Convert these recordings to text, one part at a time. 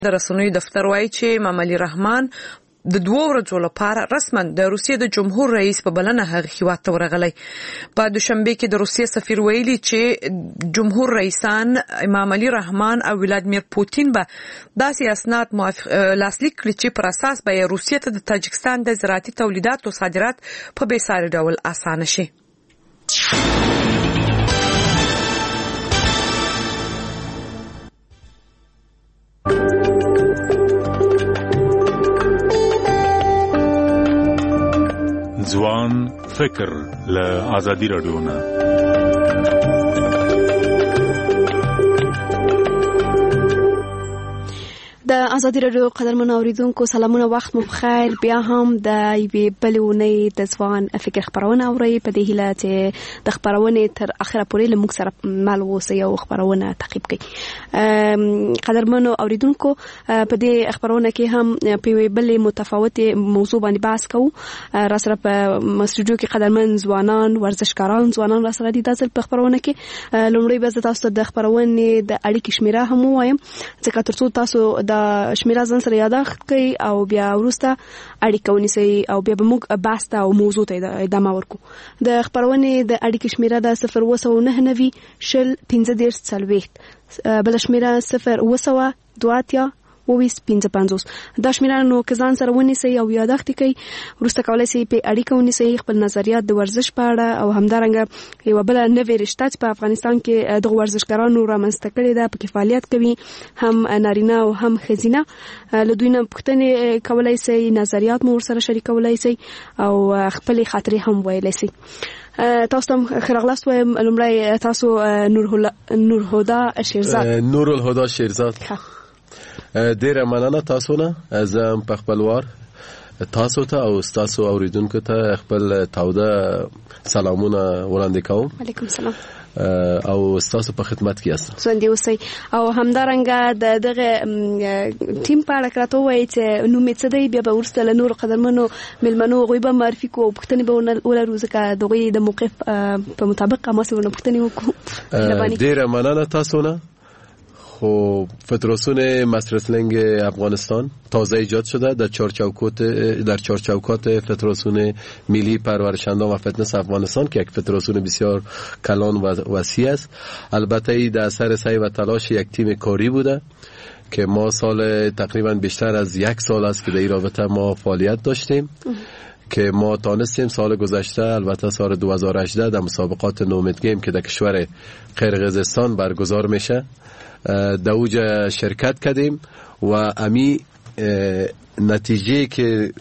د رسنیو دفتر وایي چې امام علي رحمان د 2 ورځو لپاره رسما د روسیې د جمهور رئیس په بلنه هغه هیواد ته ورغلی. په دوشنبه کې د روسیې سفیر ویلي چې جمهور رئیسان امام علي رحمان او ولادیمیر پوتین به داسې اسناد لاسلیک کړي چې پر اساس به روسیې ته د تاجکستان د زراعتي تولیداتو صادرات په بېساري ډول اسانه شي. ځوان فکر له آزادي رادیو نه. د آزادي رادیو قدرمنو اوریدونکو سلامونه، وخت مو بخیر. بیا هم د یوې بلې اونۍ د ځوان فکر خبرونه اورئ. په دې هیله چې د خبرونې تر اخره پورې له موږ سره مل اوسئ او خبرونه تعقیب کړئ. قدرمنو اوریدونکو، په دې خبرونه کې هم په یوې بلې متفاوتې موضوع باندې بحث کوو. را سره په استودیو کې قدرمن ځوانان، ورزشکاران ځوانان را سره دي د ځل په خبرونه کې. لومړی به تاسو ته د خبرونې د اړیکې شمیره هم وایم، ځکه ترڅو تاسو د شمیره ځان سره یاداښت کړئ او بیا وروسته اړیکه ونیسئ او بیا به موږ بحث ته او موضوع ته ادامه ورکړو. د خبرونې د اړیکې شمیره د 02990 شل 1540، بل شمیره 020 2555. دا شمیره نو که ځان سره ونیسئ او یاداښت کړئ، وروسته کولی شئ په اړیکه ونیسئ خپل نظریات د ورزش په اړه او همدارنګه یوه بله نوې رشته چې په افغانستان کې د ورزشکارانو رامنځته کړې ده، پکې فعالیت کوي، هم نارینه او هم ښځینه. له دوی نه پوښتنې کولی شئ، نظریات مو ورسره شریکولی شئ او خپلې خاطرې هم ویلی شئ. تاسو ته ښه راغلاست وایم. لومړی تاسو نورالهدی شیرزاد. نورالهدی شیرزاد، ډیره مننه تاسو نه. زه په خپلوار تاسو ته او تاسو اوریدونکو ته خپل تاوده سلامونه وړاندې کوم. علیکم السلام. او تاسو په خدمت کې یاست. ژوندي اوسئ. او همدارنګه دغه ټیم په اړه راته ووایئ چې نوم یې څه دی، بیا به وروسته له نورو قدرمنو مېلمنو هغوی به معرفي کړو او پوښتنې به ولرو، ځکه د هغوی د موقف په مطابق هماسې ورنه پوښتنې وکړو. ډیره مننه تاسو نه. خب فدراسیون مسترسلینگ افغانستان تازه ایجاد شده در چارچوکات فدراسیون ملی پرورش‌اندام و فتنس افغانستان که یک فدراسیون بسیار کلان و وسیع است. البته ای در اثر سعی و تلاش یک تیم کاری بوده که ما سال تقریبا بیشتر از 1 سال است که در این رابطه ما فعالیت داشتیم که ما تانستیم سال گذشته، البته سال 2018 در مسابقات نومید گیم که در کشور قرقیزستان برگزار میشه در اوج شرکت کردیم و امی نتیجه که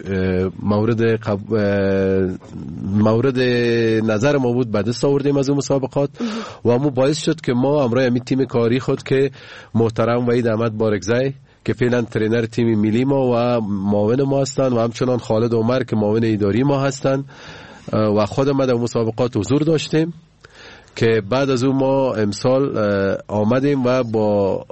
مورد نظر ما بود به دست آوردیم از اون مسابقات و همون باعث شد که ما امروز امی تیم کاری خود که محترم وحید احمد بارکزی که فعلا ترینر تیم ملی ما و معاون ما هستند و همچنان خالد عمر که معاون اداری ما هستند و خود ما در مسابقات حضور داشتیم که بعد از اون ما امسال آمدیم و با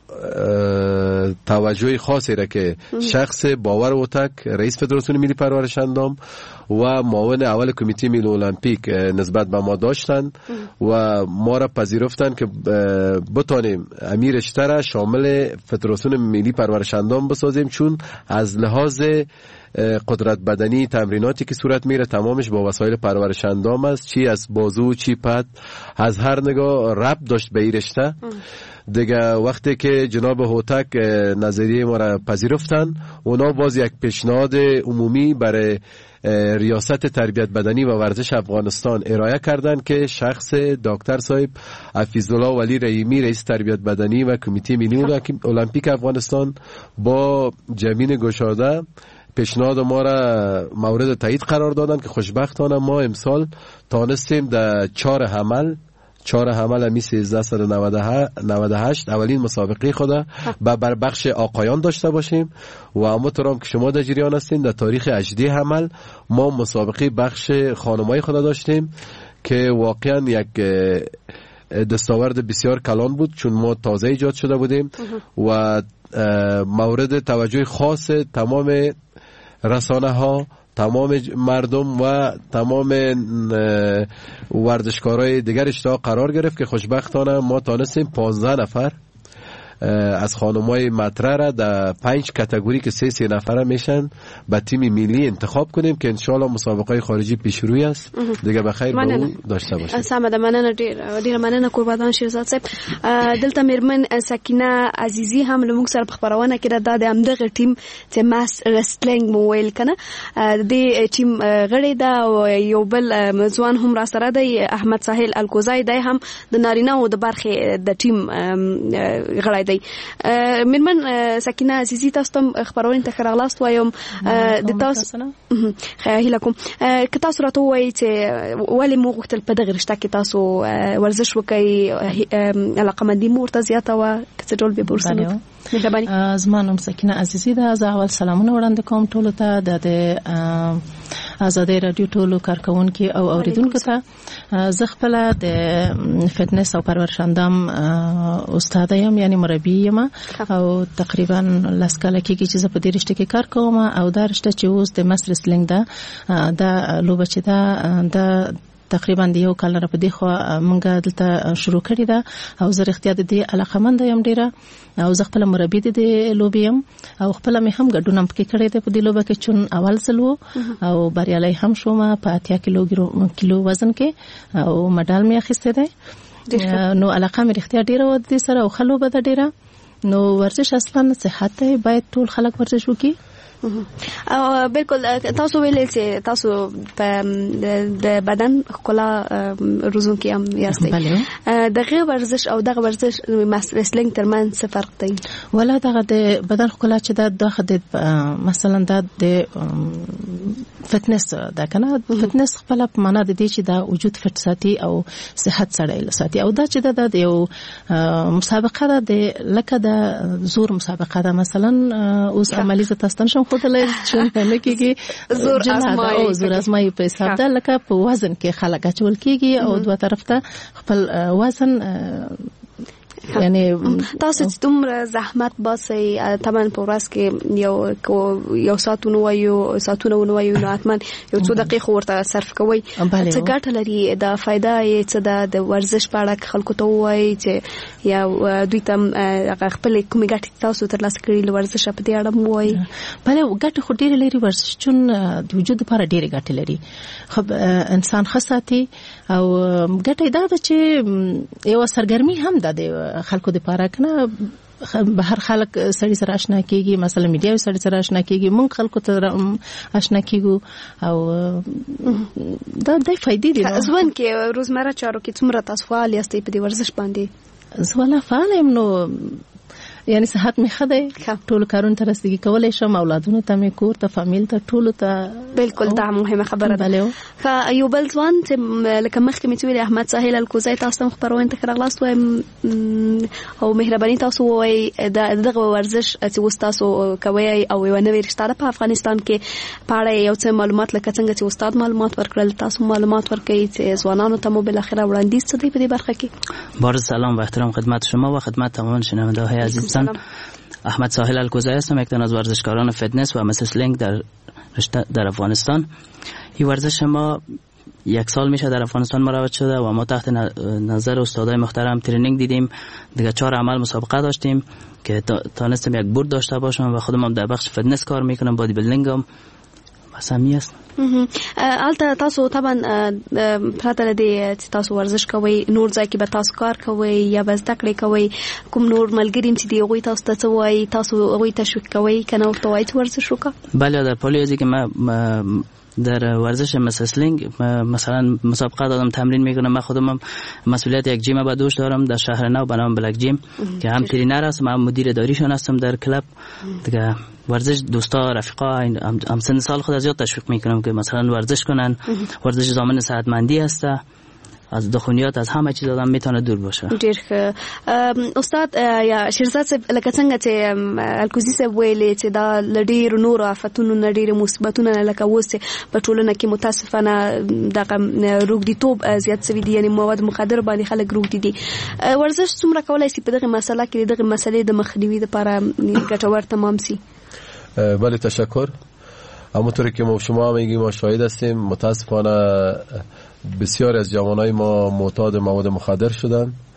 توجه خاصی را که شخص باور اوتک رئیس فدراسیون ملی پرورش‌اندام و معاون اول کمیته ملی المپیک نسبت به ما داشتند و ما را پذیرفتند که بتانیم امیر رشته را شامل فدراسیون ملی پرورش‌اندام بسازیم، چون از لحاظ قدرت بدنی تمریناتی که صورت میره تمامش با وسایل پرورش اندام است، چی از بازو چی پد، از هر نگاه ربط داشت به این رشته دیگه. وقتی که جناب هوتک نظریه ما را پذیرفتن، اونا باز یک پیشنهاد عمومی برای ریاست تربیت بدنی و ورزش افغانستان ارائه کردند که شخص دکتر صاحب حفیظالله ولی رحیمی رئیس تربیت بدنی و کمیته ملی المپیک افغانستان با جبین گشاده پیشنهاد ما را مورد تایید قرار دادن که خوشبختانه ما امسال تانستیم در 4 حمل امی 1398 اولین مسابقه خود بر بخش آقایان داشته باشیم و همونطور که شما در جریان هستین در تاریخ 18 حمل ما مسابقه بخش خانمایی خود داشتیم که واقعا یک دستاورد بسیار کلان بود، چون ما تازه ایجاد شده بودیم و مورد توجه خاص تمام رسانه ها، تمام مردم و تمام ورزشکارای دیگر اشتراک قرار گرفت که خوشبختانه ما تانستیم 15 نفر از خانمای مطرح را در 5 کاتگوری که 3 نفره میشن به تیم ملی انتخاب کنیم که انشالله مسابقه خارجی پیش روی است دیگه بخیر به اون داشته باشیم. سمه ده مننه ډیر مننه قربان شیرزاد صاحب. دلته میرمن سکینه عزیزی هم له موږ سره په خبرونه کې د همدغه ټیم چې ماس رسلینګ مویل کنه د ټیم غړي دا او یو بل ځوان هم را سره دی احمد ساحل الکوزای دی هم د نارینه او د برخه د ټیم غړی دی. میرمن سکینه عزیزی تاسو ته خبرونه ته راغلاست وایم د تاسو خیال کوم که تاسو راته وایي چې ولې مو غوښتل په دغه رشته کې تاسو ورزش وکړئ علاقمندي مو ورته زیاته وه که څه ډول به ورسره مهرباني. زما نوم سکینه عزیزی ده. زه اول سلامونه وړاندې کوم ټولو ته د آزادۍ رادیو ټولو کارکونکو او اوریدونکو ته. زه خپل د فټنس او پرورش اندام استاد یم یعنی مربی یم او تقریبا لاس کاله کېږي چې زه په دې رشته کې کار کوم او دا رشته چې اوس د مس رسلینګ ده دا لوبه چې ده تقریبا د یو کال را په دی خو مونږ دلته شروع کړی ده او زه رښتیا د دې علاقمند یم ډیره او زه خپل مربی د لوبې یم او خپل مې هم ګډون پکې کړی دی په دې لوبه کې چون اول ځل وو او بریالي هم شوم په 80 کیلو وزن کې او مډال مې اخیسته دی. نو علاقه مې رښتیا ډیره و د سره او خلوبه ده ډیره. نو ورزش اصلا صحت دی باید ټول خلک ورزش وکړي. او بالکل تاسو ویل چې تاسو د بدن ښکلا روزونکي هم یاستئ. دغه ورزش او دغه ورزش رسلینګ ترمن څه فرق دی؟ ولا دغه د بدن ښکلا چې د مثلا د فټنس دا کنه فټنس خپل په معنا د دې چې دا وجود فټ ساتي او صحت سره ساتي او دا چې د یو مسابقه ده د لکه د زور مسابقه ده مثلا اوس عملی ز تاسو خودلای چون نه کېږي زور ازمایي په حساب ده لکه په وزن کې خلک اچول کېږي او دوه طرف ته خپل وزن یعنی تاسو چې دومره زحمت باسي طبعا په ورځ کې یو ساعتونه وایو نو حتما یو څو دقیقې ورته صرف کوي څه ګټه لري د فائدہ یې څه د ورزش په اړه خلکو ته وایي چې یا دوی ته خپل کومې ګټې تاسو ترلاسه کړي له ورزش په دې اړه مو وایي؟ بله ګټه خو ډېرې لري ورزش چون د وجود لپاره ډېرې ګټې لري. خو انسان ښه ساتي او ګټه دا ده چې یو سرګرمي هم ده خلکو د پاره کنه بهر خلک سړي سره آشنا کیږي مثلا میډیا سړي سره آشنا کیږي مونږ خلکو ته آشنا کیږو او دا د فائدې دي. ځوان کې روزمره چارو کې څومره تاسو فعال یاستئ په دې ورزش باندې؟ زه فعال یم نو یعنی صحت می خدای ټول کارون ته رسیدګي کولای شم اولادونو ته می کور ته فامیل ته ټول ته بالکل دا مهمه خبره ده. خا یو بل ځوان چې لکه مخکې می ویل احمد ساحل الکوزای تاسو هم خبرونه ته راغلاست وایم او مهرباني تاسو وای دغه ورزش چې تاسو کوي او یو نوې رشته په افغانستان کې پاړې یو څه معلومات لکه څنګه چې استاد معلومات ورکړل تاسو معلومات ورکړئ چې ځوانانو ته مو بل اخره وړاندیز څه دی په دې برخه کې؟ بار سلام و احترام خدمت شما و خدمت تمام شنونده‌های عزیز. احمد ساحل الکوزای هستم، یک تن از ورزشکاران فتنس و مسلینگ در افغانستان. این ورزش ما 1 سال میشه در افغانستان مروج شده و ما تحت نظر استادای محترم ترینینگ دیدیم. دیگه 4 عمل مسابقه داشتیم که تانستم یک برد داشته باشم و خودم هم در بخش فتنس کار میکنم، بادی بیلدینگ هم سمی است. البته تاسو طبعا پرته لدی چې تاسو ورزش کوئ نور ځای کې به تاسو کار کوئ یا به زده کړې کوئ کوم نور ملګري چې دی هغوی تاسو ته څه وایي تاسو هغوی تشویق کوئ که نه ورته وایي چې ورزش وکړه؟ بله در پالیوزی که ما در ورزش مسلینگ مثلا مسابقه دادم تمرین میکنم. من خودم هم مسئولیت یک جیم به دوش دارم در شهر نو به نام بلک جیم که هم ترینر هستم هم مدیر اداریشون هستم در کلاب. دیگه ورزش دوستا رفیقا هم سن سال خود زیاد تشویق میکنم که مثلا ورزش کنن. ورزش ضامن صحتمندی هست، از دخونیات از همه چیز آدم میتونه دور باشه. ډیر ښه. استاد یا شیرزاد صاحب لکه څنګه چې الکوزي صاحب ویلي چې دا لډیر نور آفتونو نډیر مصیبتونه لکه اوس په ټولنه کې متاسفانه دغه روغتیتوب زیات شوی دی، یعنی مواد مخدر باندې خلک روغتي دي. ورزش څومره کولای شي په دغه مسله کې دغه مسلې د مخنیوي لپاره ګټور تمام شي؟ بله تشکر. همونطوری که ما شما میگیم ما شاهد هستیم متاسفانه بسیاری از جوانای ما معتاد مواد مخدر شدن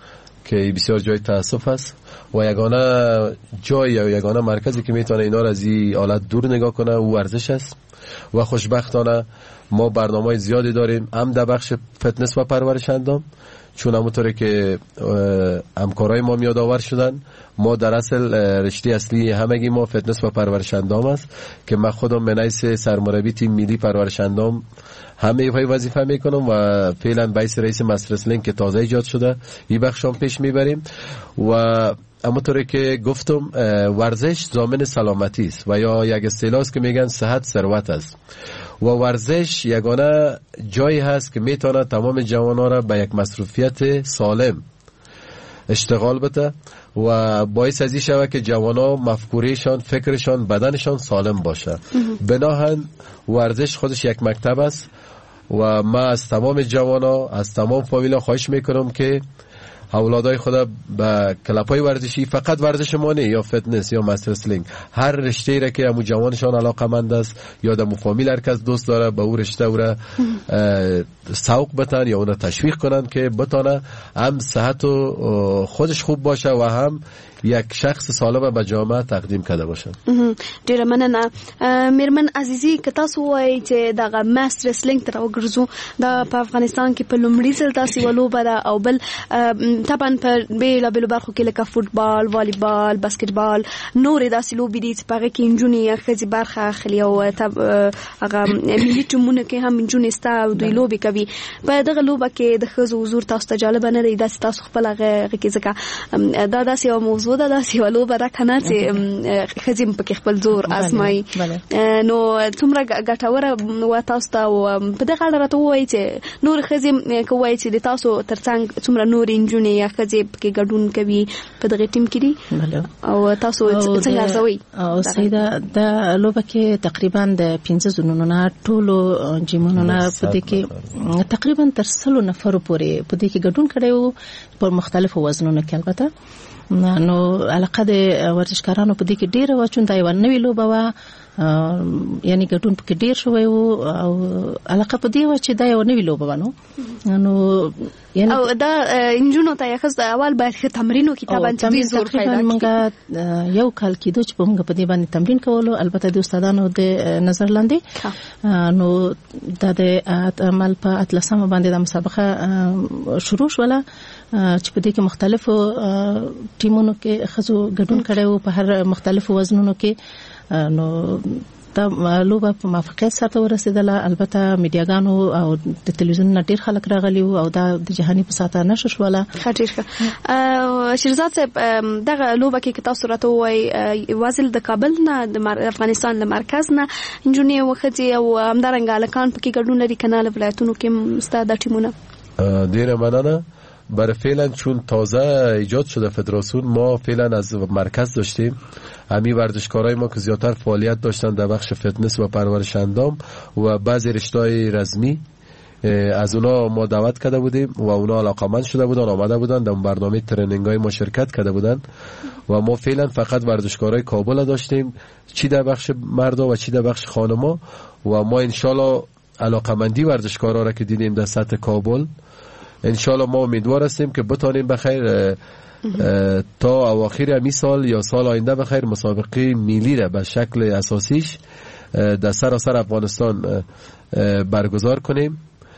که بسیار جای تاسف است و یگانه جای یا یگانه مرکزی که میتونه اینا را از این حالت دور نگاه کنه او ورزش است. و خوشبختانه ما برنامه‌های زیادی داریم هم در بخش فتنس و پرورش اندام، چون همونطوری که همکارای ما یادآور شدن ما در اصل رشته اصلی همگی ما فتنس و پرورش اندام است که من خودم به حیث سرمربی تیم ملی پرورش اندام همه وظیفه میکنم و فعلا بیس رئیس مستر رسلینگ که تازه ایجاد شده این بخش هم پیش میبریم. و همونطوری که گفتم ورزش ضامن سلامتی است و یا یک اصطلاح است که میگن صحت ثروت است و ورزش یگانه جایی هست که میتونه تمام جوانان را به یک مصروفیت سالم اشتغال بده و باعث از این شود که جوانان مفکورهشان، فکرشان، بدنشان سالم باشه. بناهن ورزش خودش یک مکتب است و من از تمام جوانان، از تمام فامیلا خواهش میکنم که اولادای خدا به کلپای ورزشی، فقط ورزش ما نه، یا فتنس یا مستر رسلینگ، هر رشته‌ای را که همون جوانشان علاقه‌مند است یا در فامیل هر کس دوست داره به اون رشته او را سوق بتن یا اون را تشویق کنن که بتونه هم صحت و خودش خوب باشه و هم یک شخص سالم به جامعه تقدیم کرده باشه. ډیره مننه میرمن عزیزی که تاسو وایي چې دغه مستر رسلینګ تر وګرځو دا په افغانستان کې په لومړي ځل داسې ولوبه ده او بل طبعا په بیلابیلو برخو کې لکه فوتبال، والیبال، باسکټبال، نورې داسې لوبې دي چې په هغې کې نجونې ښځې برخه اخلي او هغه ملي ټیمونه کې هم نجونې سته او دوی لوبې کوي. په دغه لوبه کې د ښځو حضور تاسو ته جالبه نه دی؟ داسې تاسو خپل هغه کې ځکه دا داسې یوه موضوع ده، داسې یوه لوبه ده که نه چې ښځې پکې خپل زور ازمایي. نو څومره ګټوره وه تاسو ته او په دغه اړه راته ووایي چې نورې ښځې که ووایي چې د تاسو تر څنګ څومره نورې نجونې یا ښځې پکې ګډون کوي په دغه ټیم کې دي او تاسو څنګه ارزوئ؟ سیده دا لوبه کې تقریبا د 15 زونونو نه ټولو جیمونو نه په دې کې تقریبا تر 100 نفرو پورې په دې کې ګډون کړی وو په مختلفو وزنونو کې. البته نو علاقه د ورزشکارانو په دې کې ډیره و، چون دا یو نوې لوبه وه، یعنی ګډون پکې ډیر شوی و او علاقه په دې و چې دا یو نوې لوبه و. نو یعنی او دا انجونو ته یخص اول باید ښه تمرین وکړي. طبعا چې زور پیدا کړي. موږ یو کال کېدو چې موږ په دې باندې تمرین کولو، البته د استادانو د نظر لاندې. نو دا د عمل په اتلسمه باندې د مسابقه شروع شوله چې په دې کې مختلفو ټیمونو کې ښځو ګډون کړی و په هر مختلفو وزنونو کې. نو دا لوبه په موافقت سره ورسېدله. البته میډیاګانو او د تلویزیون ډیر خلک راغلي او دا د جهاني په ساته نشو شوله. ډیر ښه. شیرزاد صاحب دغه لوبه کې تاسو راته وایي وازل د کابل نه د افغانستان له مرکز نه نجونې او ښځې او همدارنګه هلکان پکې ګډون لري که نه له ولایتونو کې ستا دا ټیمونه؟ ډیره مننه. برای فعلا چون تازه ایجاد شده فدراسیون ما فعلا از مرکز داشتیم همین ورزشکارای ما که زیادتر فعالیت داشتن در بخش فتنس و پرورش اندام و بعضی رشته‌های رسمی از اونا ما دعوت کرده بودیم و اونا علاقمند شده بودن، آمده بودن در برنامه ترنینگ‌های ما شرکت کرده بودن و ما فعلا فقط ورزشکارای کابل داشتیم، چی در بخش مردا و چی در بخش خانما. و ما انشالله علاقمندی ورزشکارا را که دیدیم در سطح کابل انشالله ما امیدوار هستیم که بتانیم بخیر تا اواخر همین سال یا سال آینده بخیر مسابقه ملی را به شکل اساسیش در سراسر افغانستان برگزار کنیم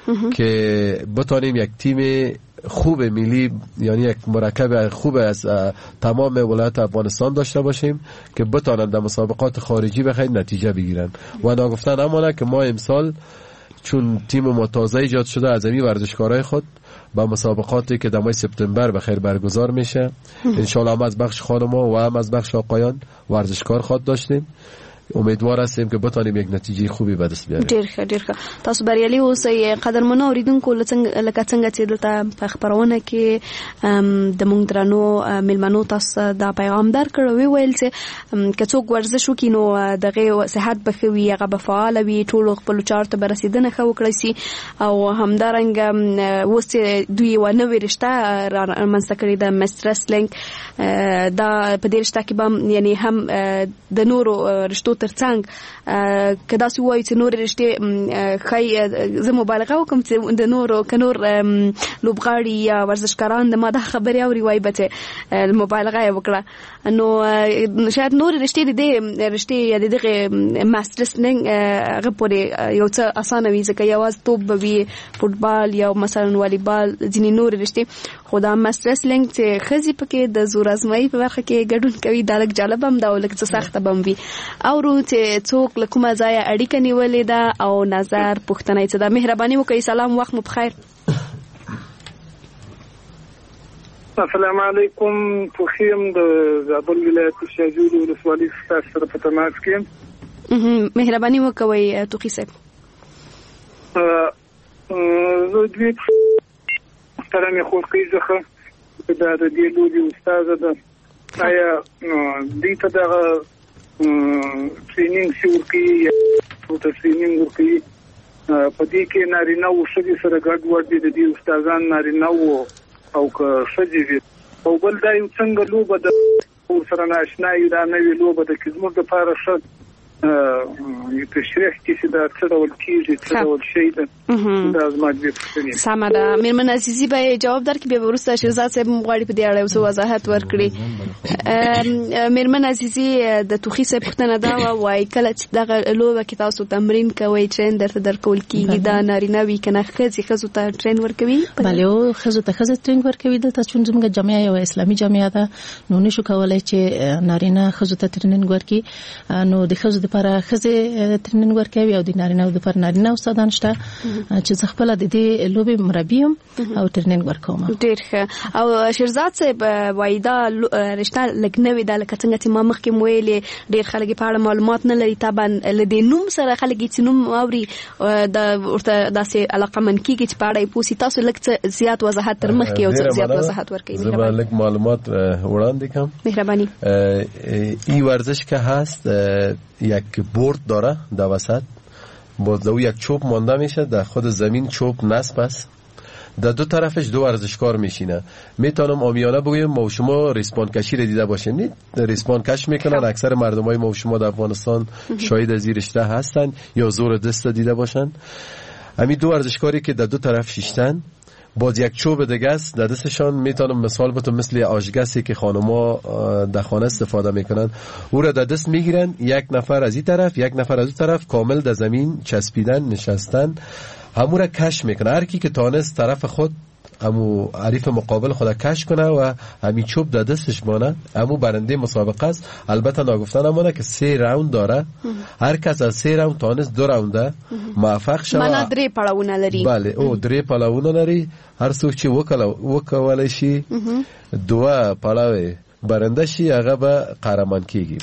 که بتانیم یک تیم خوب ملی، یعنی یک مرکب خوب از تمام ولایت افغانستان داشته باشیم که بتانند در مسابقات خارجی بخیر نتیجه بگیرن. و ناگفتن امانه که ما امسال چون تیم ما تازه ایجاد شده از همین ورزشکارای خود با مسابقاتی که در ماه سپتامبر بخیر برگزار میشه انشالله هم از بخش خانما و هم از بخش آقایان ورزشکار خود داشتیم. امیدوار هستیم که بتانیم یک نتیجه خوبی به دست بیاریم. ډیر ښه. تاسو بریالي اوسئ. قدرمنو اوریدونکو لکه څنګه چې دلته په خبرونه کې د موږ درنو مېلمنو تاسو دا پیغام درکړ، ویل چې که څوک ورزش وکړي نو دغه صحت به ښه وي، هغه به فعاله وي، ټولو خپلو چارو ته به رسېدنه ښه وکړی سي. او همدارنګه اوس چې دوی یوه نوې رشته رامنځته کړې ده مستر رسلینګ، دا په دې رشته کې به یعنې هم د نورو رشتو ترڅنګ کدا سو وایي چې نور رشته خای زه مبالغه وکم چې د نور کنور لوبغاړي یا ورزشکاران د ما د خبري او ریوای بچي مبالغه وکړه نو شاید نور رشته دې رشته یا دغه ماستر رسلینګ هغه پورې یو څه اسانه وي ځکه یواز توپ به فوتبال یا مثلا والیبال ځینې نور رشته خدا ماستر رسلینګ چې خزي پکې د زور ازمایي په برخه کې ګډون کوي دا لږ جالب هم دا ولکه څه سخت به وي او چې څوک له کومه ځای اړیکه نیولې ده او نظر پوښتنه یې ده مهرباني وکړئ سلام وخت مو بخیر السلام علیکم توخیم د زابل ولایت شاجور ولسوالۍ سره په تماس کې مهرباني وکوي توخی صاحب زه دوی محترم خورقي زخه د دې لوی استاد ده آیا دې ته د ټریننګ شورکي او ټریننګ ورکي په دې کې نارینه او ښځې سره ګډ وډ دي د دې استادان نارینه او که ښځې او بل دا یو څنګه لوبه د سره ناشنایي دا نوې لوبه د کې زموږ دپاره ښه تشریح کیسه دا څه ډول کیږي څه ډول شي دا زما د پوښتنې سمه ده میرمن عزیزي به جواب درکړي به وروسته شهزاد صاحب مغواړي په دې اړه یو وضاحت ورکړي میرمن عزیزي د توخی صاحب پوښتنه دا وایي کله چې دغه لوبه کې تاسو تمرین کوئ ټرین درته درکول کیږي دا نارینه وي کنه ښځو ته ټرین ورکوي بله او ښځو ته ښځه ټرین ورکوي دلته چون زموږ جامعه یو اسلامي جامعه ده نو نشو کولای چې نارینه ښځو ته ټریننګ ورکړي نو د ښځو لپاره ښځې ټریننګ ورکوي او د نارینه لپاره نارینه استادان شته چې زه خپل د دې لوبې مربي یم او ټریننګ ورکوم ډېر ښه او شهزاد صاحب وایي دا رشته لږ نوې ده لکه څنګه چې ما مخکې مو ویلې ډېر خلک په اړه معلومات نه لري طبعا له دې نوم سره خلک چې نوم اوري ورته داسې علاقمند کېږي چې په اړه یې پوه سي تاسو لږ زیات وضاحت تر مخکې یو څه زیات وضاحت ورکوي زه به لږ معلومات وړاندې کنم مهربانی این ورزش که هست یک بورد داره در وسط باز او یک چوب مانده میشه در خود زمین چوب نصب است در دو طرفش دو ورزشکار میشینه میتونم عامیانه بگویم ما و شما ریسمان کشی رو دیده باشیم ریسمان کش میکنن اکثر مردم های ما و شما در افغانستان شاید از این رشته هستن یا زور دست دیده باشن همین دو ورزشکاری که در دو طرف شیشتن باز یک چوب دیگه است در دستشان میتونم مثال بتونم مثل آژگسی که خانوما در خانه استفاده میکنن او را در دست میگیرن یک نفر از این طرف یک نفر از اون طرف کامل در زمین چسبیدن نشستن همو را کش میکنه هر کی که تانست طرف خود همو حریف مقابل خود کش کنه و همین چوب در دستش مانه همو برنده مسابقه است البته ناگفتن همونه که 3 راوند داره هر کس از 3 راوند تانست 2 راونده موفق شوه معنا 3 پړاوونه لري بله او 3 پړاوونه لري هر څوک چې وکولای شي 2 پړاو برنده شي هغه به قهرمان کیږي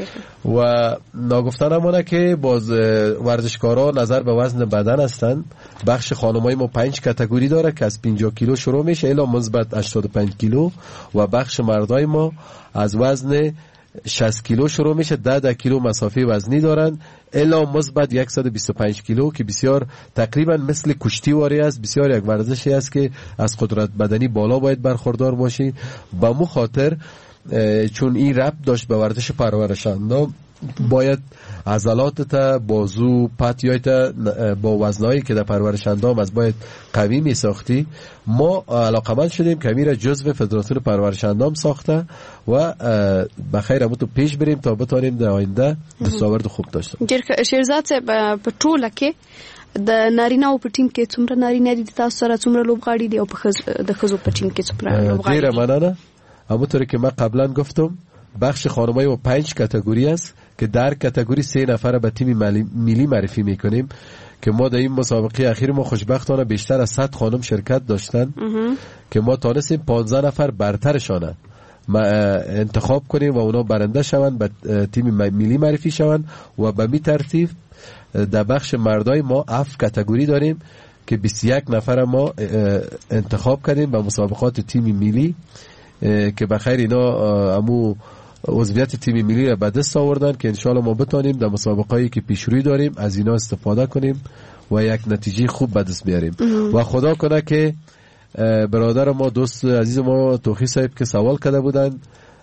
و ناگفتنمونه که باز ورزشکارا نظر به وزن بدن هستند بخش خانمای ما 5 کاتگوری داره که از 50 کیلو شروع میشه الی مثبت 85 کیلو و بخش مردای ما از وزن 60 کیلو شروع میشه 10 کیلو مسافه وزنی دارن الی مثبت 125 کیلو که بسیار تقریبا مثل کشتی واری است بسیار یک ورزشی است که از قدرت بدنی بالا باید برخوردار باشی با مو خاطر چون این ربط داشت به ورزش پرورشنده باید عضلاتت بازو پتیایت با وزنایی که در پرورشندام از باید قوی می ساختی ما علاقمند شدیم که میره جزو فدراسیون پرورشندام ساخته و بخیر همون تو پیش بریم تا بتانیم در آینده دستاورد خوب داشته شیرزاد په ټوله کې د نارینه او په ټیم کې څومره نارینه دي تاسو سره څومره لوبغاړي دي او د ښځو په ټیم کې څومره لوبغاړي ډیره مننه همونطوری که من قبلا گفتم بخش خانمای و 5 کاتگوری است که در کاتگوری 3 نفر به تیم ملی معرفی میکنیم که ما در این مسابقه اخیر ما خوشبختانه بیشتر از 100 خانم شرکت داشتن که ما تانستیم 15 نفر برترشانه انتخاب کنیم و اونا برنده شوند به تیم ملی معرفی شوند و به می ترتیب در بخش مردای ما 7 کاتگوری داریم که 21 نفر ما انتخاب کردیم به مسابقات تیم ملی که بخیر اینا همو عضویت تیم ملی را به دست آوردن که انشاءالله ما بتانیم در مسابقه‌ای که پیشروی داریم از اینا استفاده کنیم و یک نتیجه خوب به دست بیاریم و خدا کنه که برادر ما دوست عزیز ما توخی صاحب که سوال کرده بودن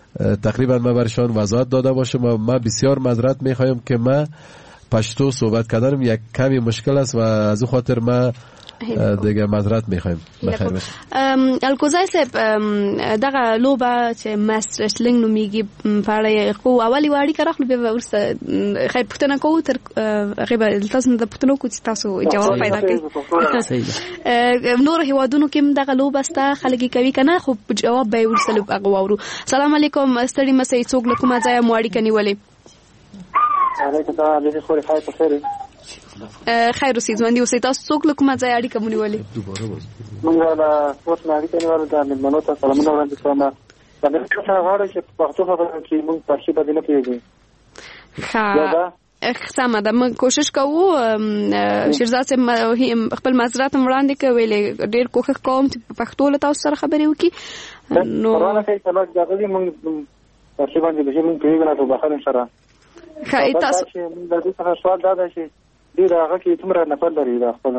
تقریبا ما برشان وضاحت داده باشم و ما بسیار معذرت میخوایم که ما پشتو صحبت کردنم یک کمی مشکل است و از او خاطر ما دیگه معذرت میخوایم. بخیر باشه. الکوزای صاحب دغه لوبه چې ماس رسلینګ نومیږي په اړه خو اولی وړي کراخلو به ورسته خیر پښتنه کوو تر غیبه تاسو د پښتنو کو تاسو جواب پیدا کړئ. نور هیوادونو کې دغه لوبه ستا خلګي کوي کنه خو جواب به ورسله غواړو. سلام علیکم ستړي مسې څوک له کومه ځای مو اړیکه نیولې؟ علیکم السلام علیکم خوري خیر په خیر خیر اوسې ځوندي اوسې تاسو څوک له کومه ځای اړیکه مو نیولې؟ موږ له اوس نه اړیکه نیولې د مېلمنو ته سلامونه وړاندې کوم. دا د څه غواړم چې پښتو خبرې کې موږ پښتو بدل کړو. سمه ده موږ کوشش کوو. شیرزاد صاحب خپل معذرت وړاندې کوي ډېر کوښښ کوم چې پښتو له تاسو سره خبرې وکړي. نو راځه چې تاسو دا غوډي موږ پښتو باندې به موږ پیغام ته بخښنه سره. خای تاسو د دې څه سوال دا ده چې دې هغه کې څومره نفر لري دا خپل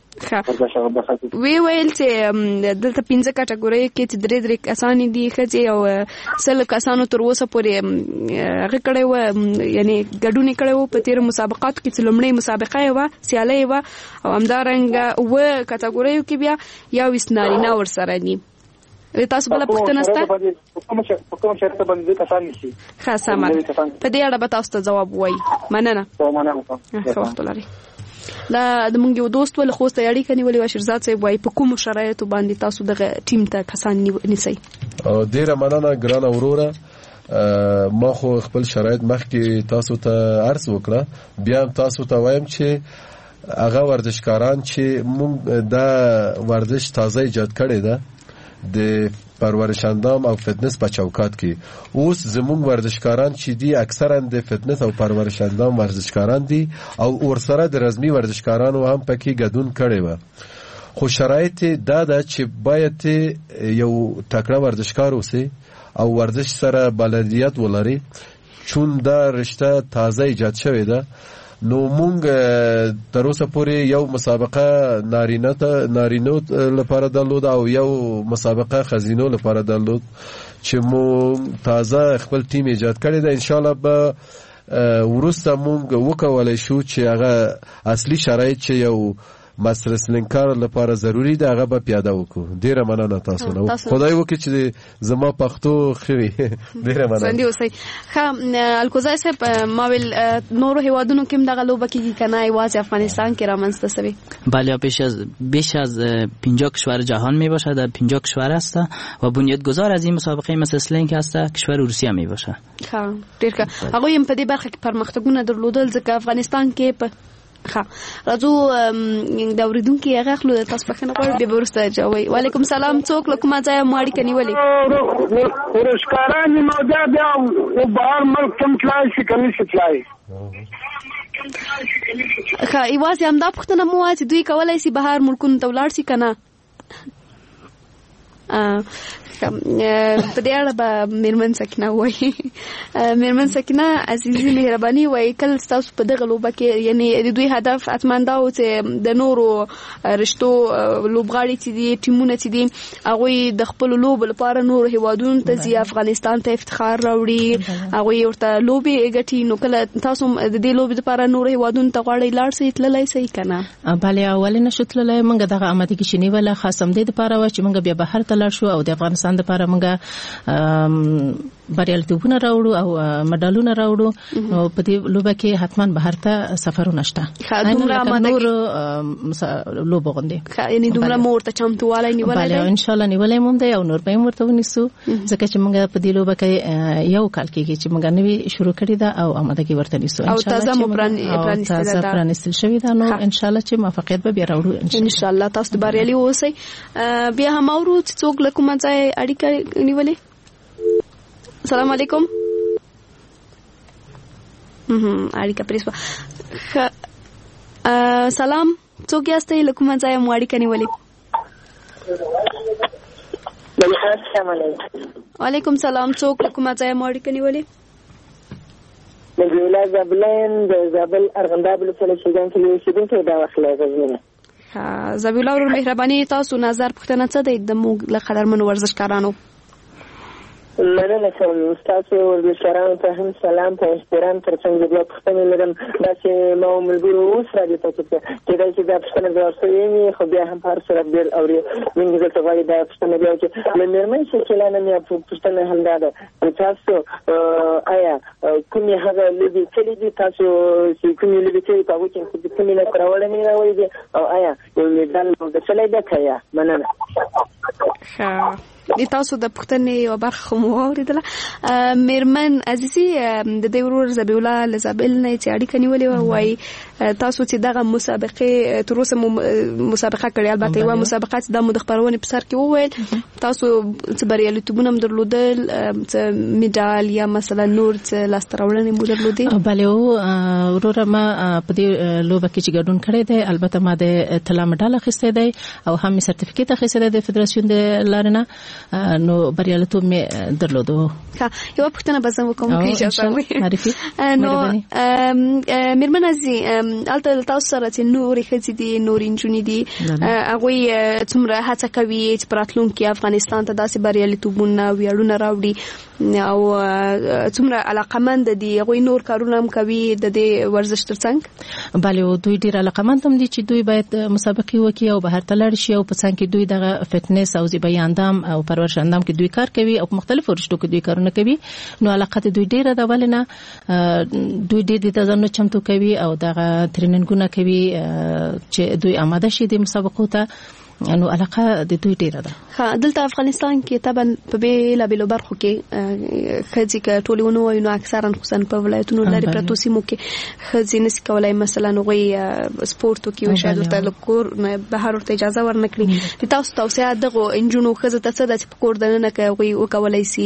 ویل چې دلته 15 کټګورۍ کې چې درې کسان دي خځې او سل کسانو تر اوسه پورې هغه کړي و یعنی ګډون کړي و په تیر مسابقات کې چې لومړی مسابقه و سیالي و او همدارنګه و کټګورۍ کې بیا یو وسنارینه ور سره دي. تاسو بل پښتنه ستا کوم شرط باندې کسان نشي خاصه ما په دې اړه به تاسو ته جواب وایي. مننه ښه وخت لري. دا د مونږ یو دوست ول خو ست اړیکه نیولې و شیرزاد صاحب وایي په کوم شرایطو باندې تاسو دغه ټیم ته کسان نیسئ؟ ډیره مننه ګرانه وروره. ما خو خپل شرایط مخکې تاسو ته عرض وکړه بیا تاسو ته وایم چې هغه ورزشکاران چې مونږ دا ورزش تازه ایجاد کړی ده د پرورش اندام او فتنس په چوکات کې. اوس زموږ ورزشکاران چې دي اکثرا د فتنس او پرورش اندام ورزشکاران دي او ورسره د رزمي ورزشکارانو هم پکې ګډون کړي و. خو شرایط دا ده چې باید یو تکړه ورزشکار اوسي او ورزش سره بلدیت ولري چون دا رشته تازه ایجاد شوې ده. نو مونږ تر اوسه پورې یو مسابقه نارینو لپاره درلود او یو مسابقه خزینو لپاره درلود چې مونږ تازه خپل ټیم ایجاد کړی دی. ان شاء الله به ورسته مونږ وکولای شو چې هغه اصلي شرایط چې یو مسرسلنکار لپاره ضروری ده هغه به پیاده وکړو. ډیره مننه تاسو نو خدای وکړي چې زما پښتو خوي. ډیره مننه. سندي اوسئ. ښه الکوزای صاحب ما ویل نورو هیوادونو کې دغه لوبه کېږي کنه یوازې افغانستان کې رامنځته شوی؟ بله بیش از 50 کشور جهان می باشد. در 50 کشور است و بنیادگذار از این مسابقه مسرسلنگ است کشور روسیه می باشد. ښه ډیر ښه. هغه هم په دې برخه کې پرمختګونه درلودل ځکه افغانستان کې په ښه راځو د اوریدونکو هغه خلک تاسو په خنه غواړي به ورسته جوړوي. وعلیکم سلام څوک له کومه ځای مو اړیکه نیولې؟ ورشکاران موجود دی او بهر ملک کوم تلای شي کوي څه تلای ښه ایواز هم دا پښتنه مو چې دوی کولای شي بهر ملکونو ته ولاړ شي کنه. په دې اړه به میرمن سکینه وایي. میرمن سکینه عزیزي مهرباني وایي کله تاسو په دغه لوبه کې یعنی د دوی هدف اتمن دا و چې د نورو رشتو لوبغاړي چې دي ټیمونه چې دي هغه د خپل لوب لپاره نور هیوادونو ته ځي افغانستان ته افتخار راوړي هغه ورته لوبي ګټي. نو کله تاسو د دې لوبي لپاره نور هیوادونو ته غواړئ لاړ شئ تللی شئ کنه؟ بله اول نه شتللی موږ دغه آمادګي شنی ولا خاصم دې لپاره و چې موږ بیا بهر ته لاړ شو او د افغانستان د لپاره موږ بریالیتوبونه راوړو او مډالونه راوړو. په دې لوبه کې حتما بهر ته سفرونه شته. دومره نور لوبه غوندي یعنی دومره مورته چمتووالی نیولای دی؟ ان شاء الله نیولای مونږ دی او نور به ورته ونیسو ځکه چې موږ په دې لوبه کې یو کال کېږي چې موږ نوې شروع کړې ده او آمادګي ورته نیسو. ان شاء الله تازه پرانستل شوی ده. نو ان شاء الله چې موفقیت به بیا راوړو ان شاء الله. تاسو د بریالي اوسئ. بیا هم اورو څوک له کومه ځای اړیکه نیولې؟ السلام علیکم. اړیکه پریسو. سلام څوک یاستئ له کومه ځای مو اړیکه نیولې؟ السلام علیکم. وعلیکم سلام څوک له کومه ځای مو اړیکه نیولې؟ نجیلا زبلین د زابل ارغنداب له شګان کې اوسېدونکې دا وخت لازمه. زبیلا ورو مهرباني تاسو نظر پښتنه څه دی د موږ له قدرمنو ورزشکارانو؟ مننه کوم تاسو ورزشکارانو ته هم سلام په احترام ترڅنګ بیا پوښتنه لرم داسې ما ملګرو اوس راځي تاسو ته کېدای شي دا پوښتنه به ورسره وي خو بیا هم په هر صورت ډېر اوري موږ دلته غواړي دا پوښتنه بیا وکړي له مېرمنې شکیلا نه مې پوښتنه همدا ده تاسو آیا کومې هغه لوبې کړي دي تاسو چې کومې لوبې کړي په هغو کې کومې لاسته راوړنې راوړي دي او آیا یو میډال مو ګټلی ده که یا مننه د تاسو د پښتنې یو برخه مو اوریدله مېرمن عزیزي د دې ورور زبیح الله لزابل نه چې اړیکه نیولې وای تاسو چې دغه مسابقه تر اوسه مسابقه کړې البته یو مسابقه د مو د خبرونه په سر کې وویل تاسو چې بریالیتوبونه هم درلودل چې میډال یا مثلا نور چې لاستراوړنې مو درلودې بله ورور ما په دې لوبه کې چې ګډون کړی دی البته ما د طلا میډال اخیستی دی او هم سرټیفیکیټ اخیستی دی د فدراسیون د لارنه نو بریالیتوب مې درلودو یو پښتنه به زه وکم کې اجازه وي نو مېرمن عزیزي البته تاسو سره چې نورې ښځې دي نورې نجونې دي هغوی څومره هڅه کوي چې په راتلونکي افغانستان ته داسې بریالیتوبونه ویاړونه راوړي او څومره علاقمند دي هغوی نور کارونه هم کوي د دې ورزش ترڅنګ بله دوی ډېر علاقمند هم دي چې دوی باید مسابقې وکړي او بهر ته لاړ شي او په څنګ کې دوی دغه فټنس او زیبایي اندام او پرورش اندام کې دوی کار کوي او په مختلفو رشتو کې دوی کارونه کوي نو علاقه دوی ډیره ده ولنه دوی ډیر د ځان چمتو کوي او دغه تریننګونه کوي چې دوی آماده شي د مسابقو ته نو علاقه د دوی ډیره ده دلته افغانستان کې طبعا په بیل بیل برخو کې خځې کې ټولونه وایي نو اکثرا خصوصا په ولایتونو لري پرتو سیمو کې خځې نس کولای مثلا غوي سپورت کې او شاید ورته لکور بهر ورته اجازه ورنکړي د تاسو توصيه دغه انجونو خځې ته څه د پکور دنه کوي او کولای سي